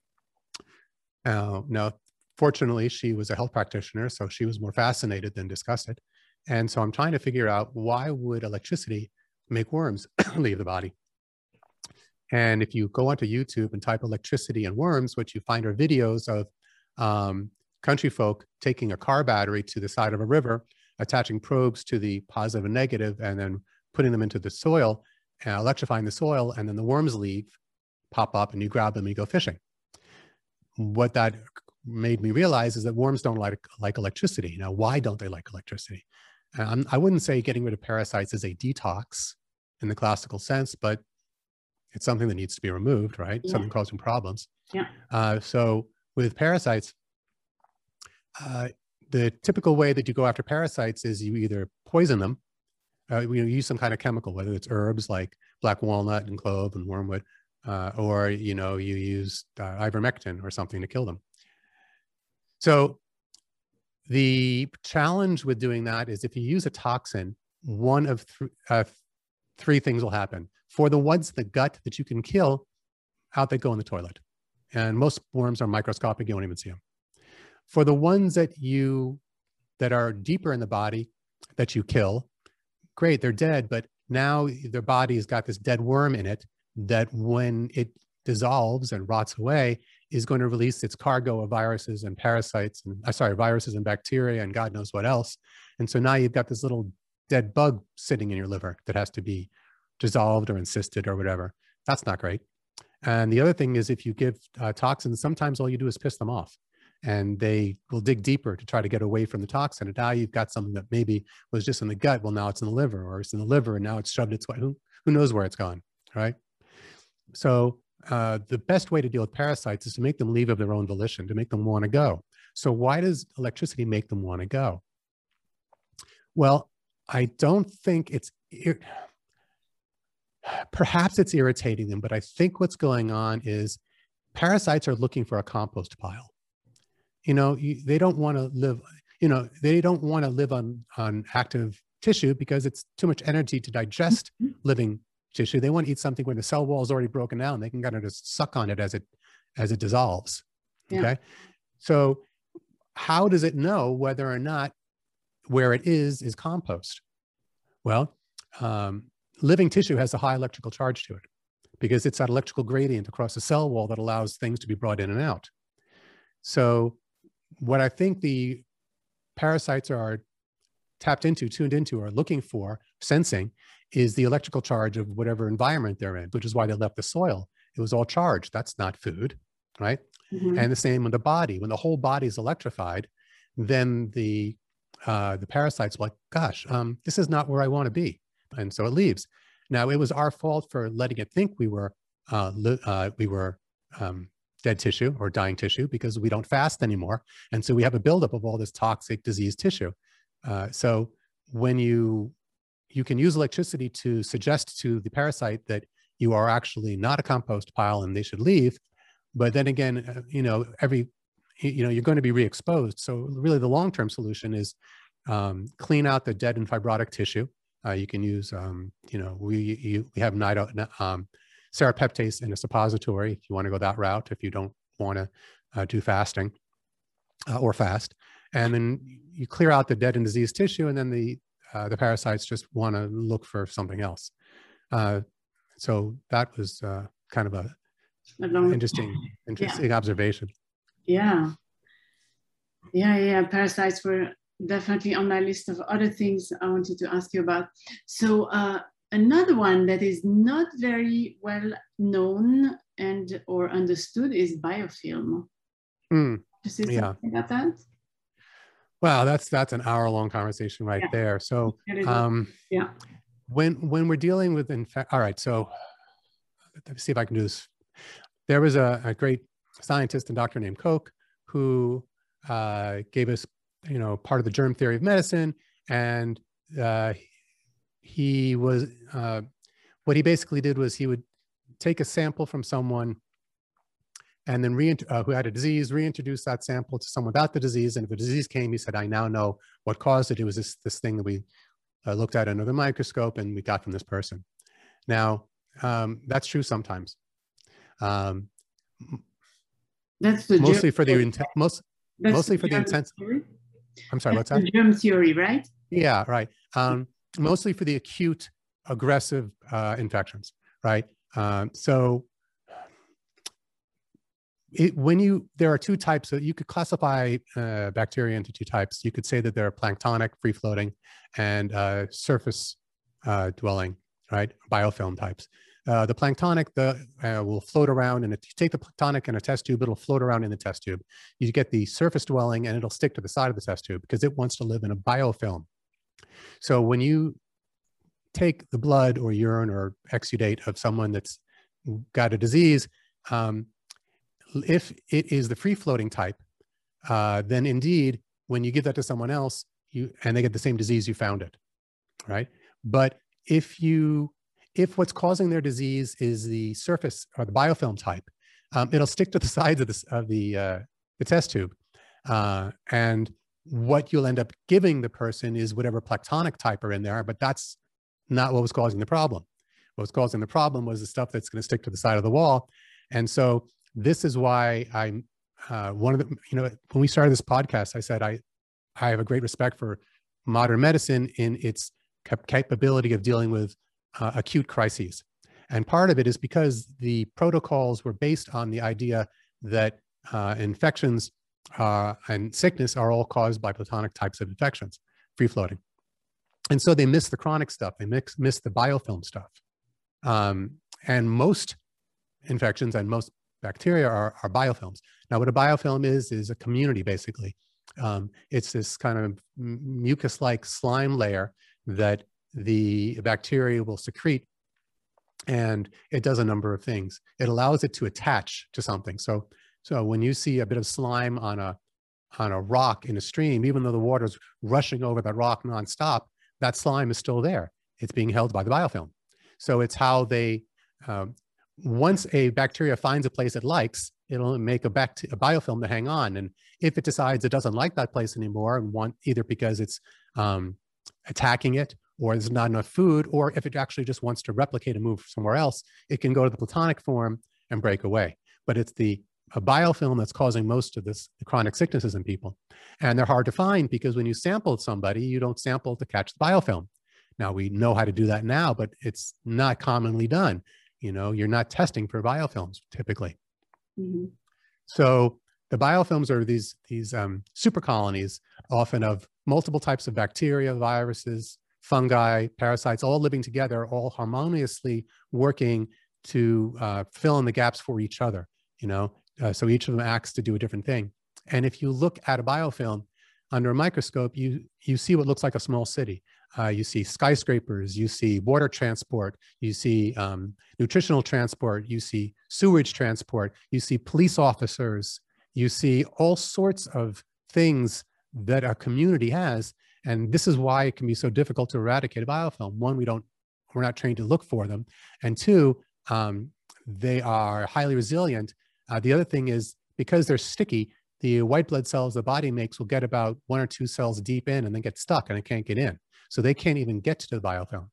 Uh, now, fortunately, she was a health practitioner, so she was more fascinated than disgusted. And so I'm trying to figure out, why would electricity make worms leave the body? And if you go onto YouTube and type electricity and worms, what you find are videos of um, country folk taking a car battery to the side of a river, attaching probes to the positive and negative, and then putting them into the soil, uh, electrifying the soil, and then the worms leave, pop up, and you grab them and you go fishing. What that made me realize is that worms don't like, like electricity. Now, why don't they like electricity? Um, I wouldn't say getting rid of parasites is a detox in the classical sense, but it's something that needs to be removed, right? Yeah. Something causing problems. Yeah. Uh, so with parasites, uh, the typical way that you go after parasites is you either poison them, uh, you use some kind of chemical, whether it's herbs like black walnut and clove and wormwood, uh, or, you know, you use uh, ivermectin or something to kill them. So the challenge with doing that is, if you use a toxin, one of th uh, three things will happen. For the ones in the gut that you can kill, out they go in the toilet. And most worms are microscopic, you won't even see them. For the ones that you, that are deeper in the body that you kill, great, they're dead, but now their body's got this dead worm in it that when it dissolves and rots away is going to release its cargo of viruses and parasites and, uh, sorry, viruses and bacteria and God knows what else. And so now you've got this little dead bug sitting in your liver that has to be dissolved or encysted or whatever. That's not great. And the other thing is, if you give uh, toxins, sometimes all you do is piss them off, and they will dig deeper to try to get away from the toxin. And now you've got something that maybe was just in the gut. Well, now it's in the liver, or it's in the liver and now it's shoved its way. Who, who knows where it's gone, right? So uh, the best way to deal with parasites is to make them leave of their own volition, to make them want to go. So why does electricity make them want to go? Well, I don't think it's, perhaps it's irritating them, but I think what's going on is parasites are looking for a compost pile. You know, you, they don't want to live, you know, they don't want to live on, on active tissue because it's too much energy to digest living tissue. They want to eat something when the cell wall is already broken down. They can kind of just suck on it as it, as it dissolves. Yeah. Okay. So how does it know whether or not where it is is compost? Well, um, living tissue has a high electrical charge to it because it's that electrical gradient across the cell wall that allows things to be brought in and out. So what I think the parasites are tapped into, tuned into, or looking for, sensing, is the electrical charge of whatever environment they're in, which is why they left the soil. It was all charged. That's not food, right? Mm-hmm. And the same with the body. When the whole body is electrified, then the uh, the parasites are like, gosh, um, this is not where I want to be. And so it leaves. Now, it was our fault for letting it think we were, uh, uh, we were um, dead tissue or dying tissue because we don't fast anymore. And so we have a buildup of all this toxic diseased tissue. Uh, so when you, you can use electricity to suggest to the parasite that you are actually not a compost pile and they should leave. But then again, uh, you know, every, you know, you're going to be re-exposed. So really the long-term solution is um, clean out the dead and fibrotic tissue. Uh, you can use, um, you know, we, you, we have nido, um, serrapeptase in a suppository if you want to go that route, if you don't want to uh, do fasting uh, or fast. and then you clear out the dead and diseased tissue, and then the uh, the parasites just want to look for something else. Uh, so that was uh, kind of a, a long, interesting, interesting yeah. observation. Yeah, yeah, yeah. Parasites were definitely on my list of other things I wanted to ask you about. So uh, another one that is not very well known and or understood is biofilm. Mm, to say yeah. something about that? Well, that's that's an hour-long conversation right yeah. there. So, um, yeah, when when we're dealing with infect, all right. So, let's see if I can do this. There was a, a great scientist and doctor named Koch who uh, gave us, you know, part of the germ theory of medicine, and uh, he was uh, what he basically did was he would take a sample from someone and then re uh, who had a disease, reintroduce that sample to someone without the disease. And if a disease came, he said, I now know what caused it. It was this, this thing that we uh, looked at under the microscope and we got from this person. Now, um, that's true sometimes. Um, that's the mostly for the intent, most, mostly for the intent. I'm sorry, that's what's that? The germ theory, right? Yeah, right. Um, mostly for the acute aggressive uh, infections, right? Um, so, It, when you, there are two types of, you could classify uh, bacteria into two types. You could say that they're planktonic, free floating, and uh, surface uh, dwelling, right? Biofilm types. Uh, the planktonic the, uh, will float around, and if you take the planktonic in a test tube, it'll float around in the test tube. You get the surface dwelling, and it'll stick to the side of the test tube because it wants to live in a biofilm. So when you take the blood or urine or exudate of someone that's got a disease, um, if it is the free-floating type, uh, then indeed, when you give that to someone else, you and they get the same disease, you found it, right? But if you, if what's causing their disease is the surface or the biofilm type, um, it'll stick to the sides of the of the uh, the test tube, uh, and what you'll end up giving the person is whatever planktonic type are in there. But that's not what was causing the problem. What was causing the problem was the stuff that's going to stick to the side of the wall, and so. This is why I'm uh, one of the, you know, when we started this podcast, I said, I, I have a great respect for modern medicine in its cap capability of dealing with uh, acute crises. And part of it is because the protocols were based on the idea that uh, infections uh, and sickness are all caused by platonic types of infections, free floating. And so they miss the chronic stuff. They mix, miss the biofilm stuff. Um, and most infections and most bacteria are, are biofilms. Now, what a biofilm is, is a community, basically. Um, it's this kind of mucus-like slime layer that the bacteria will secrete, and it does a number of things. It allows it to attach to something. So, so when you see a bit of slime on a, on a rock in a stream, even though the water's rushing over that rock nonstop, that slime is still there. It's being held by the biofilm. So it's how they, um, once a bacteria finds a place it likes, it'll make a, a biofilm to hang on. And if it decides it doesn't like that place anymore, and want either because it's um, attacking it, or there's not enough food, or if it actually just wants to replicate and move somewhere else, it can go to the platonic form and break away. But it's the a biofilm that's causing most of this the chronic sicknesses in people. And they're hard to find because when you sample somebody, you don't sample to catch the biofilm. Now, we know how to do that now, but it's not commonly done. You know, you're not testing for biofilms typically. Mm-hmm. So the biofilms are these, these um, super colonies, often of multiple types of bacteria, viruses, fungi, parasites, all living together, all harmoniously working to uh, fill in the gaps for each other, you know, uh, so each of them acts to do a different thing. And if you look at a biofilm under a microscope, you, you see what looks like a small city. Uh, you see skyscrapers, you see water transport, you see um, nutritional transport, you see sewage transport, you see police officers, you see all sorts of things that a community has. And this is why it can be so difficult to eradicate a biofilm. One, we don't, we're not trained to look for them. And two, um, they are highly resilient. Uh, the other thing is because they're sticky, the white blood cells the body makes will get about one or two cells deep in and then get stuck and it can't get in. So they can't even get to the biofilm.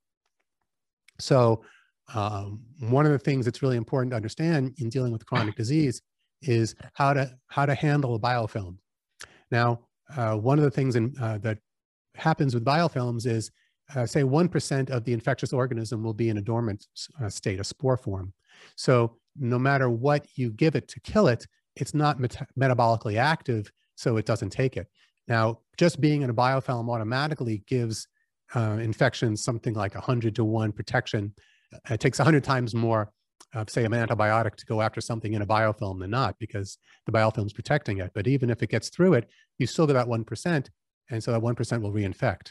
So um, one of the things that's really important to understand in dealing with chronic disease is how to, how to handle a biofilm. Now, uh, one of the things in, uh, that happens with biofilms is, uh, say, one percent of the infectious organism will be in a dormant uh, state, a spore form. So no matter what you give it to kill it, it's not met metabolically active, so it doesn't take it. Now, just being in a biofilm automatically gives uh, infections something like one hundred to one protection. It takes one hundred times more of, say, an antibiotic to go after something in a biofilm than not, because the biofilm is protecting it. But even if it gets through it, you still get that one percent, and so that one percent will reinfect.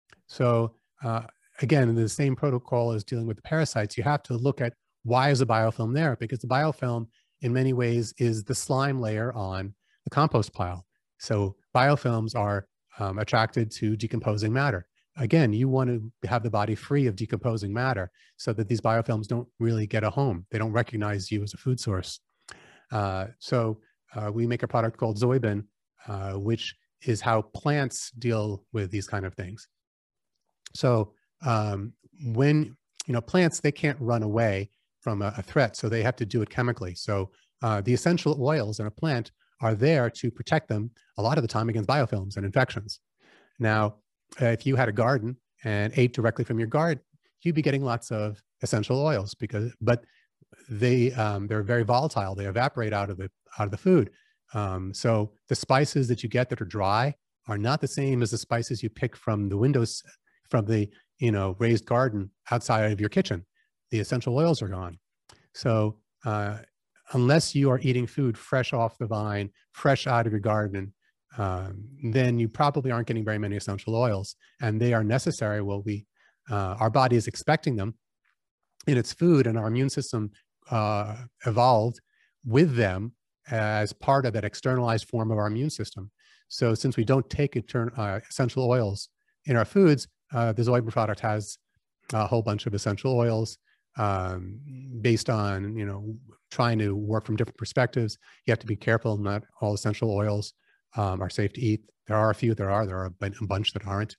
So uh, again, the same protocol as dealing with the parasites. You have to look at, why is the biofilm there? Because the biofilm, in many ways, is the slime layer on the compost pile. So biofilms are um, attracted to decomposing matter. Again, you want to have the body free of decomposing matter so that these biofilms don't really get a home. They don't recognize you as a food source. Uh, so uh, we make a product called Zoibin, uh, which is how plants deal with these kind of things. So um, when, you know, plants, they can't run away from a, a threat, so they have to do it chemically. So uh, the essential oils in a plant are there to protect them a lot of the time against biofilms and infections. Now, uh, if you had a garden and ate directly from your garden, you'd be getting lots of essential oils, because, but they, um, they're very volatile. They evaporate out of the, out of the food. Um, so the spices that you get that are dry are not the same as the spices you pick from the windows, from the, you know, raised garden outside of your kitchen. The essential oils are gone. So uh, unless you are eating food fresh off the vine, fresh out of your garden, um, then you probably aren't getting very many essential oils, and they are necessary. Well, we, uh, our body is expecting them in its food, and our immune system uh, evolved with them as part of that externalized form of our immune system. So since we don't take etern uh, essential oils in our foods, uh, the Zoibin product has a whole bunch of essential oils um, based on, you know, trying to work from different perspectives. You have to be careful. Not all essential oils um, are safe to eat. There are a few, there are, there are a bunch that aren't.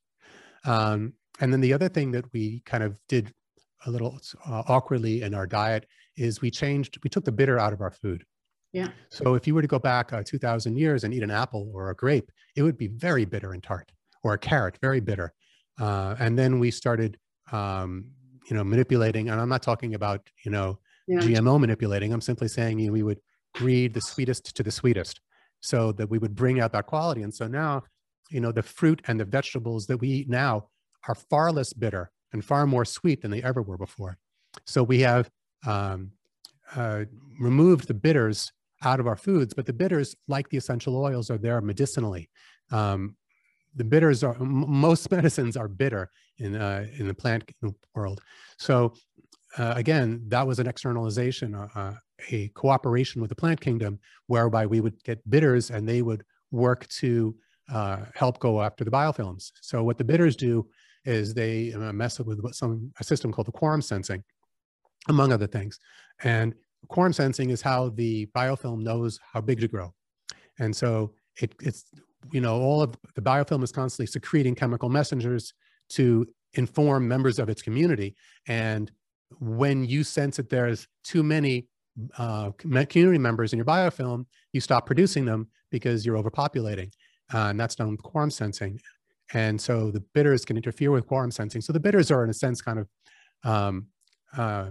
Um, and then the other thing that we kind of did a little uh, awkwardly in our diet is we changed, we took the bitter out of our food. Yeah. So if you were to go back uh, two thousand years and eat an apple or a grape, it would be very bitter and tart, or a carrot, very bitter. Uh, and then we started, um, you know, manipulating, and I'm not talking about, you know, yeah. G M O manipulating. I'm simply saying, you know, we would breed the sweetest to the sweetest, so that we would bring out that quality. And so now, you know, the fruit and the vegetables that we eat now are far less bitter and far more sweet than they ever were before. So we have um, uh, removed the bitters out of our foods, but the bitters, like the essential oils, are there medicinally. Um, the bitters are, most medicines are bitter in, uh, in the plant world. So uh, again, that was an externalization, uh, a cooperation with the plant kingdom, whereby we would get bitters and they would work to uh, help go after the biofilms. So what the bitters do is they uh, mess with some, a system called the quorum sensing, among other things. And quorum sensing is how the biofilm knows how big to grow. And so it, it's, you know, all of the biofilm is constantly secreting chemical messengers to inform members of its community. And when you sense that there's too many uh, community members in your biofilm, you stop producing them because you're overpopulating. Uh, and that's done with quorum sensing. And so the bitters can interfere with quorum sensing. So the bitters are, in a sense, kind of um, uh,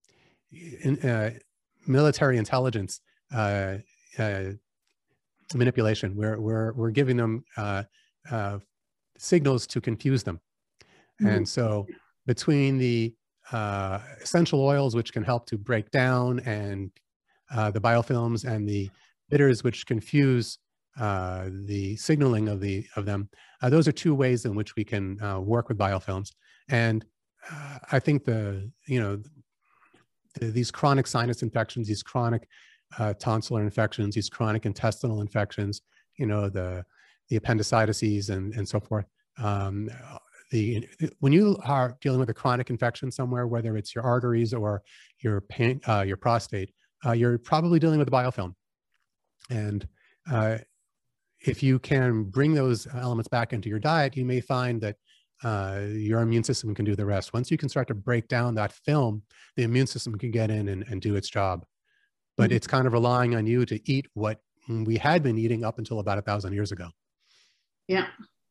in, uh, military intelligence uh, uh, manipulation. We're, we're, we're giving them uh, uh, signals to confuse them. Mm-hmm. And so between the uh, essential oils, which can help to break down, and uh, the biofilms, and the bitters, which confuse uh, the signaling of, the, of them, uh, those are two ways in which we can uh, work with biofilms. And uh, I think the, you know, the, these chronic sinus infections, these chronic uh, tonsillar infections, these chronic intestinal infections, you know, the, the appendicitis and, and so forth. Um, the, when you are dealing with a chronic infection somewhere, whether it's your arteries or your, pain, uh, your prostate, uh, you're probably dealing with a biofilm. And uh, if you can bring those elements back into your diet, you may find that uh, your immune system can do the rest. Once you can start to break down that film, the immune system can get in and, and do its job. But mm-hmm. it's kind of relying on you to eat what we had been eating up until about a thousand years ago. Yeah.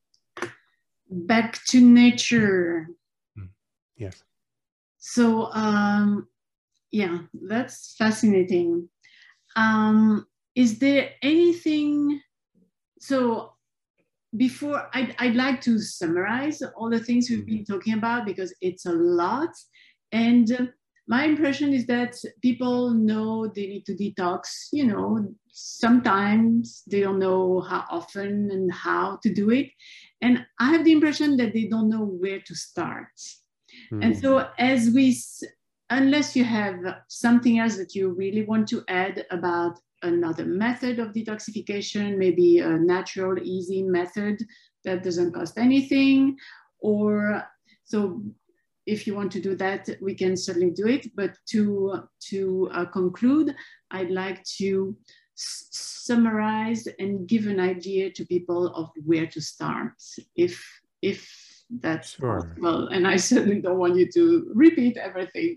Back to nature. Yes. So, um, yeah, that's fascinating. Um, is there anything, so before, I'd, I'd like to summarize all the things we've been talking about because it's a lot. And my impression is that people know they need to detox, you know, sometimes they don't know how often and how to do it. And I have the impression that they don't know where to start. Mm. And so as we, unless you have something else that you really want to add about another method of detoxification, maybe a natural, easy method that doesn't cost anything, or so if you want to do that, we can certainly do it. But to, to uh, conclude, I'd like to summarize and give an idea to people of where to start, if, if that's sure. possible. And I certainly don't want you to repeat everything.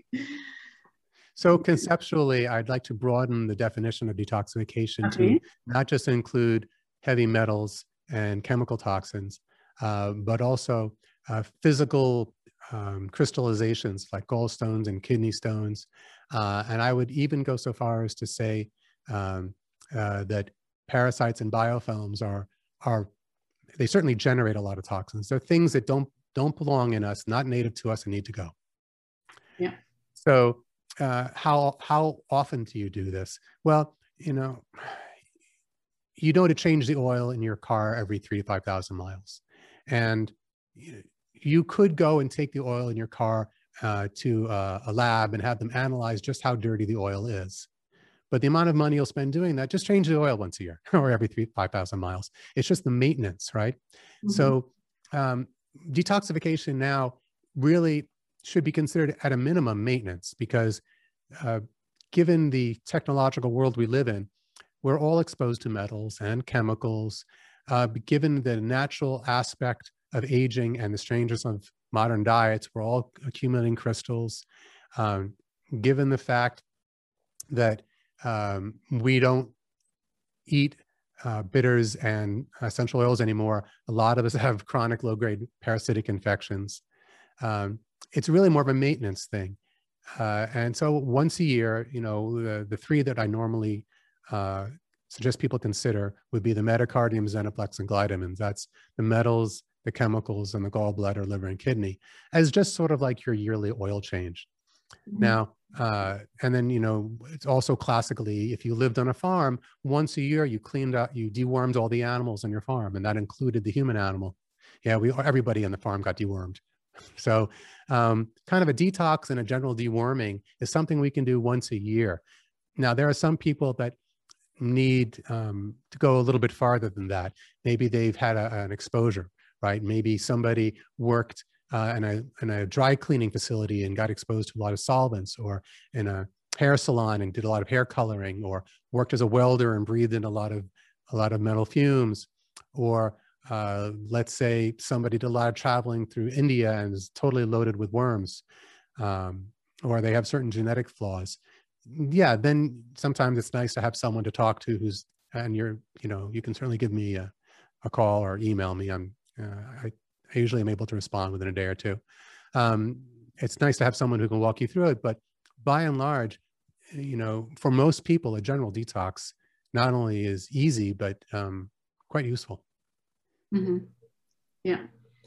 So conceptually, I'd like to broaden the definition of detoxification okay. to not just include heavy metals and chemical toxins, uh, but also uh, physical um, crystallizations like gallstones and kidney stones. Uh, and I would even go so far as to say um, uh, that parasites and biofilms are, are, they certainly generate a lot of toxins. They're things that don't, don't belong in us, not native to us, and need to go. Yeah. So Uh, how how often do you do this? Well, you know, you know to change the oil in your car every three to five thousand miles, and you could go and take the oil in your car uh, to uh, a lab and have them analyze just how dirty the oil is. But the amount of money you'll spend doing that, just change the oil once a year or every three five thousand miles. It's just the maintenance, right? Mm-hmm. So um, detoxification now really should be considered at a minimum maintenance, because uh, given the technological world we live in, we're all exposed to metals and chemicals. Uh, given the natural aspect of aging and the strangeness of modern diets, we're all accumulating crystals. Um, given the fact that um, we don't eat uh, bitters and essential oils anymore, a lot of us have chronic low-grade parasitic infections. Um, it's really more of a maintenance thing. Uh, and so once a year, you know, the, the three that I normally uh, suggest people consider would be the metacardium, xenoplex, and glytamins. That's the metals, the chemicals, and the gallbladder, liver, and kidney, as just sort of like your yearly oil change. Mm-hmm. Now, uh, and then, you know, it's also classically, if you lived on a farm, once a year you cleaned out, you dewormed all the animals on your farm, and that included the human animal. Yeah, we everybody on the farm got dewormed. So um, kind of a detox and a general deworming is something we can do once a year. Now, there are some people that need um, to go a little bit farther than that. Maybe they've had a, an exposure, right? Maybe somebody worked uh, in, a, in a dry cleaning facility and got exposed to a lot of solvents, or in a hair salon and did a lot of hair coloring, or worked as a welder and breathed in a lot of, a lot of metal fumes, or Uh, let's say somebody did a lot of traveling through India and is totally loaded with worms, um, or they have certain genetic flaws. Yeah, then sometimes it's nice to have someone to talk to who's, and you're, you know, you can certainly give me a, a call or email me. I'm, uh, I, I usually am able to respond within a day or two. Um, it's nice to have someone who can walk you through it, but by and large, you know, for most people, a general detox not only is easy, but um, quite useful. Mm-hmm. Yeah.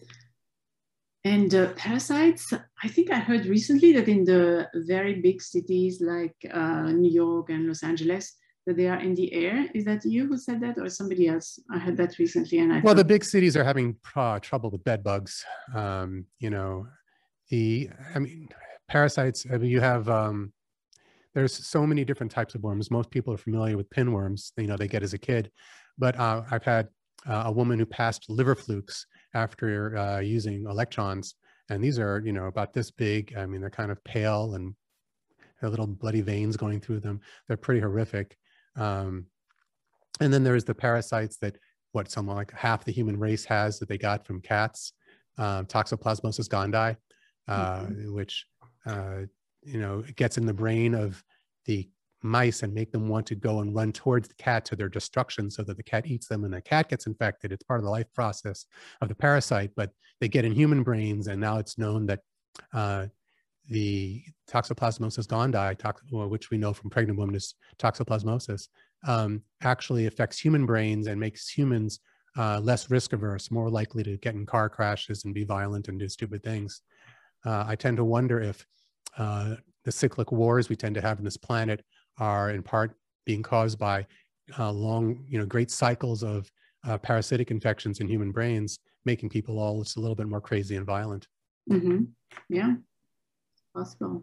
And uh, parasites, I think I heard recently that in the very big cities like uh, New York and Los Angeles, that they are in the air. Is that you who said that, or somebody else? I heard that recently. And I Well, the big cities are having uh, trouble with bed bugs. Um, you know, the, I mean, parasites, I mean, you have, um, there's so many different types of worms. Most people are familiar with pinworms, you know, they get as a kid. But uh, I've had Uh, a woman who passed liver flukes after uh, using electrons. And these are, you know, about this big. I mean, they're kind of pale and have little bloody veins going through them. They're pretty horrific. Um, and then there's the parasites that what someone like half the human race has that they got from cats, uh, Toxoplasmosis gondii, uh, mm-hmm. which, uh, you know, gets in the brain of the mice and make them want to go and run towards the cat to their destruction so that the cat eats them and the cat gets infected. It's part of the life process of the parasite, but they get in human brains, and now it's known that uh, the Toxoplasmosis gondii, tox which we know from pregnant women is toxoplasmosis, um, actually affects human brains and makes humans uh, less risk averse, more likely to get in car crashes and be violent and do stupid things. Uh, I tend to wonder if uh, the cyclic wars we tend to have on this planet are in part being caused by uh, long, you know, great cycles of uh, parasitic infections in human brains, making people all just a little bit more crazy and violent. Mm-hmm. Yeah, possible.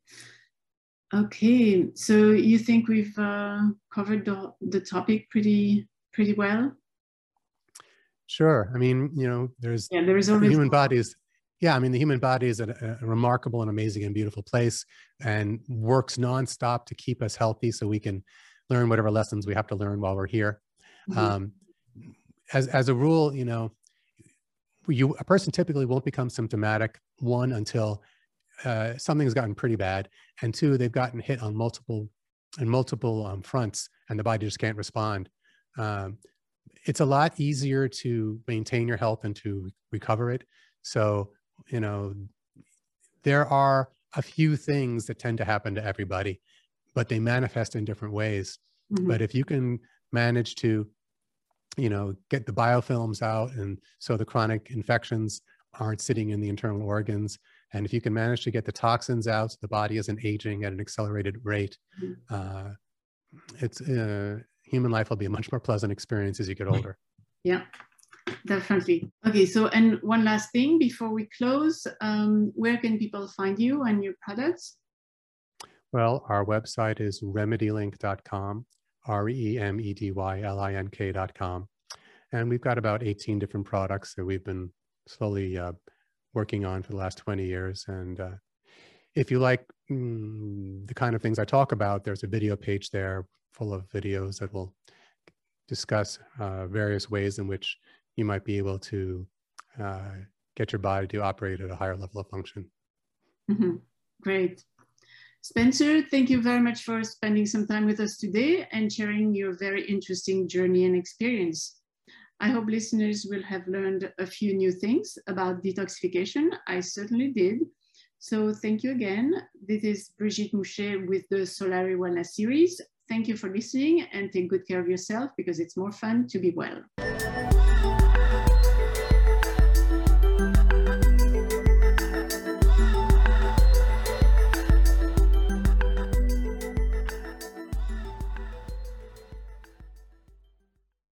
Okay, so you think we've uh, covered the, the topic pretty pretty well? Sure. I mean, you know, there's yeah, there is always human bodies. Yeah, I mean, the human body is a, a remarkable and amazing and beautiful place, and works nonstop to keep us healthy so we can learn whatever lessons we have to learn while we're here. Mm-hmm. um, as, as a rule, you know, you, a person typically won't become symptomatic, one, until uh, something's gotten pretty bad, and two, they've gotten hit on multiple, on multiple um, fronts, and the body just can't respond. Um, it's a lot easier to maintain your health and to recover it. So, you know, there are a few things that tend to happen to everybody, but they manifest in different ways. Mm-hmm. But if you can manage to, you know, get the biofilms out, and so the chronic infections aren't sitting in the internal organs, and if you can manage to get the toxins out so the body isn't aging at an accelerated rate, mm-hmm. uh, it's uh, human life will be a much more pleasant experience as you get older. Yeah. Definitely. Okay, so, and one last thing before we close, um, where can people find you and your products? Well, our website is remedylink dot com, R E M E D Y L I N K dot com. And we've got about eighteen different products that we've been slowly uh, working on for the last twenty years. And uh, if you like mm, the kind of things I talk about, there's a video page there full of videos that will discuss uh, various ways in which you might be able to uh, get your body to operate at a higher level of function. Mm-hmm. Great. Spencer, thank you very much for spending some time with us today and sharing your very interesting journey and experience. I hope listeners will have learned a few new things about detoxification. I certainly did. So thank you again. This is Brigitte Mouchet with the Solari Wellness series. Thank you for listening, and take good care of yourself, because it's more fun to be well.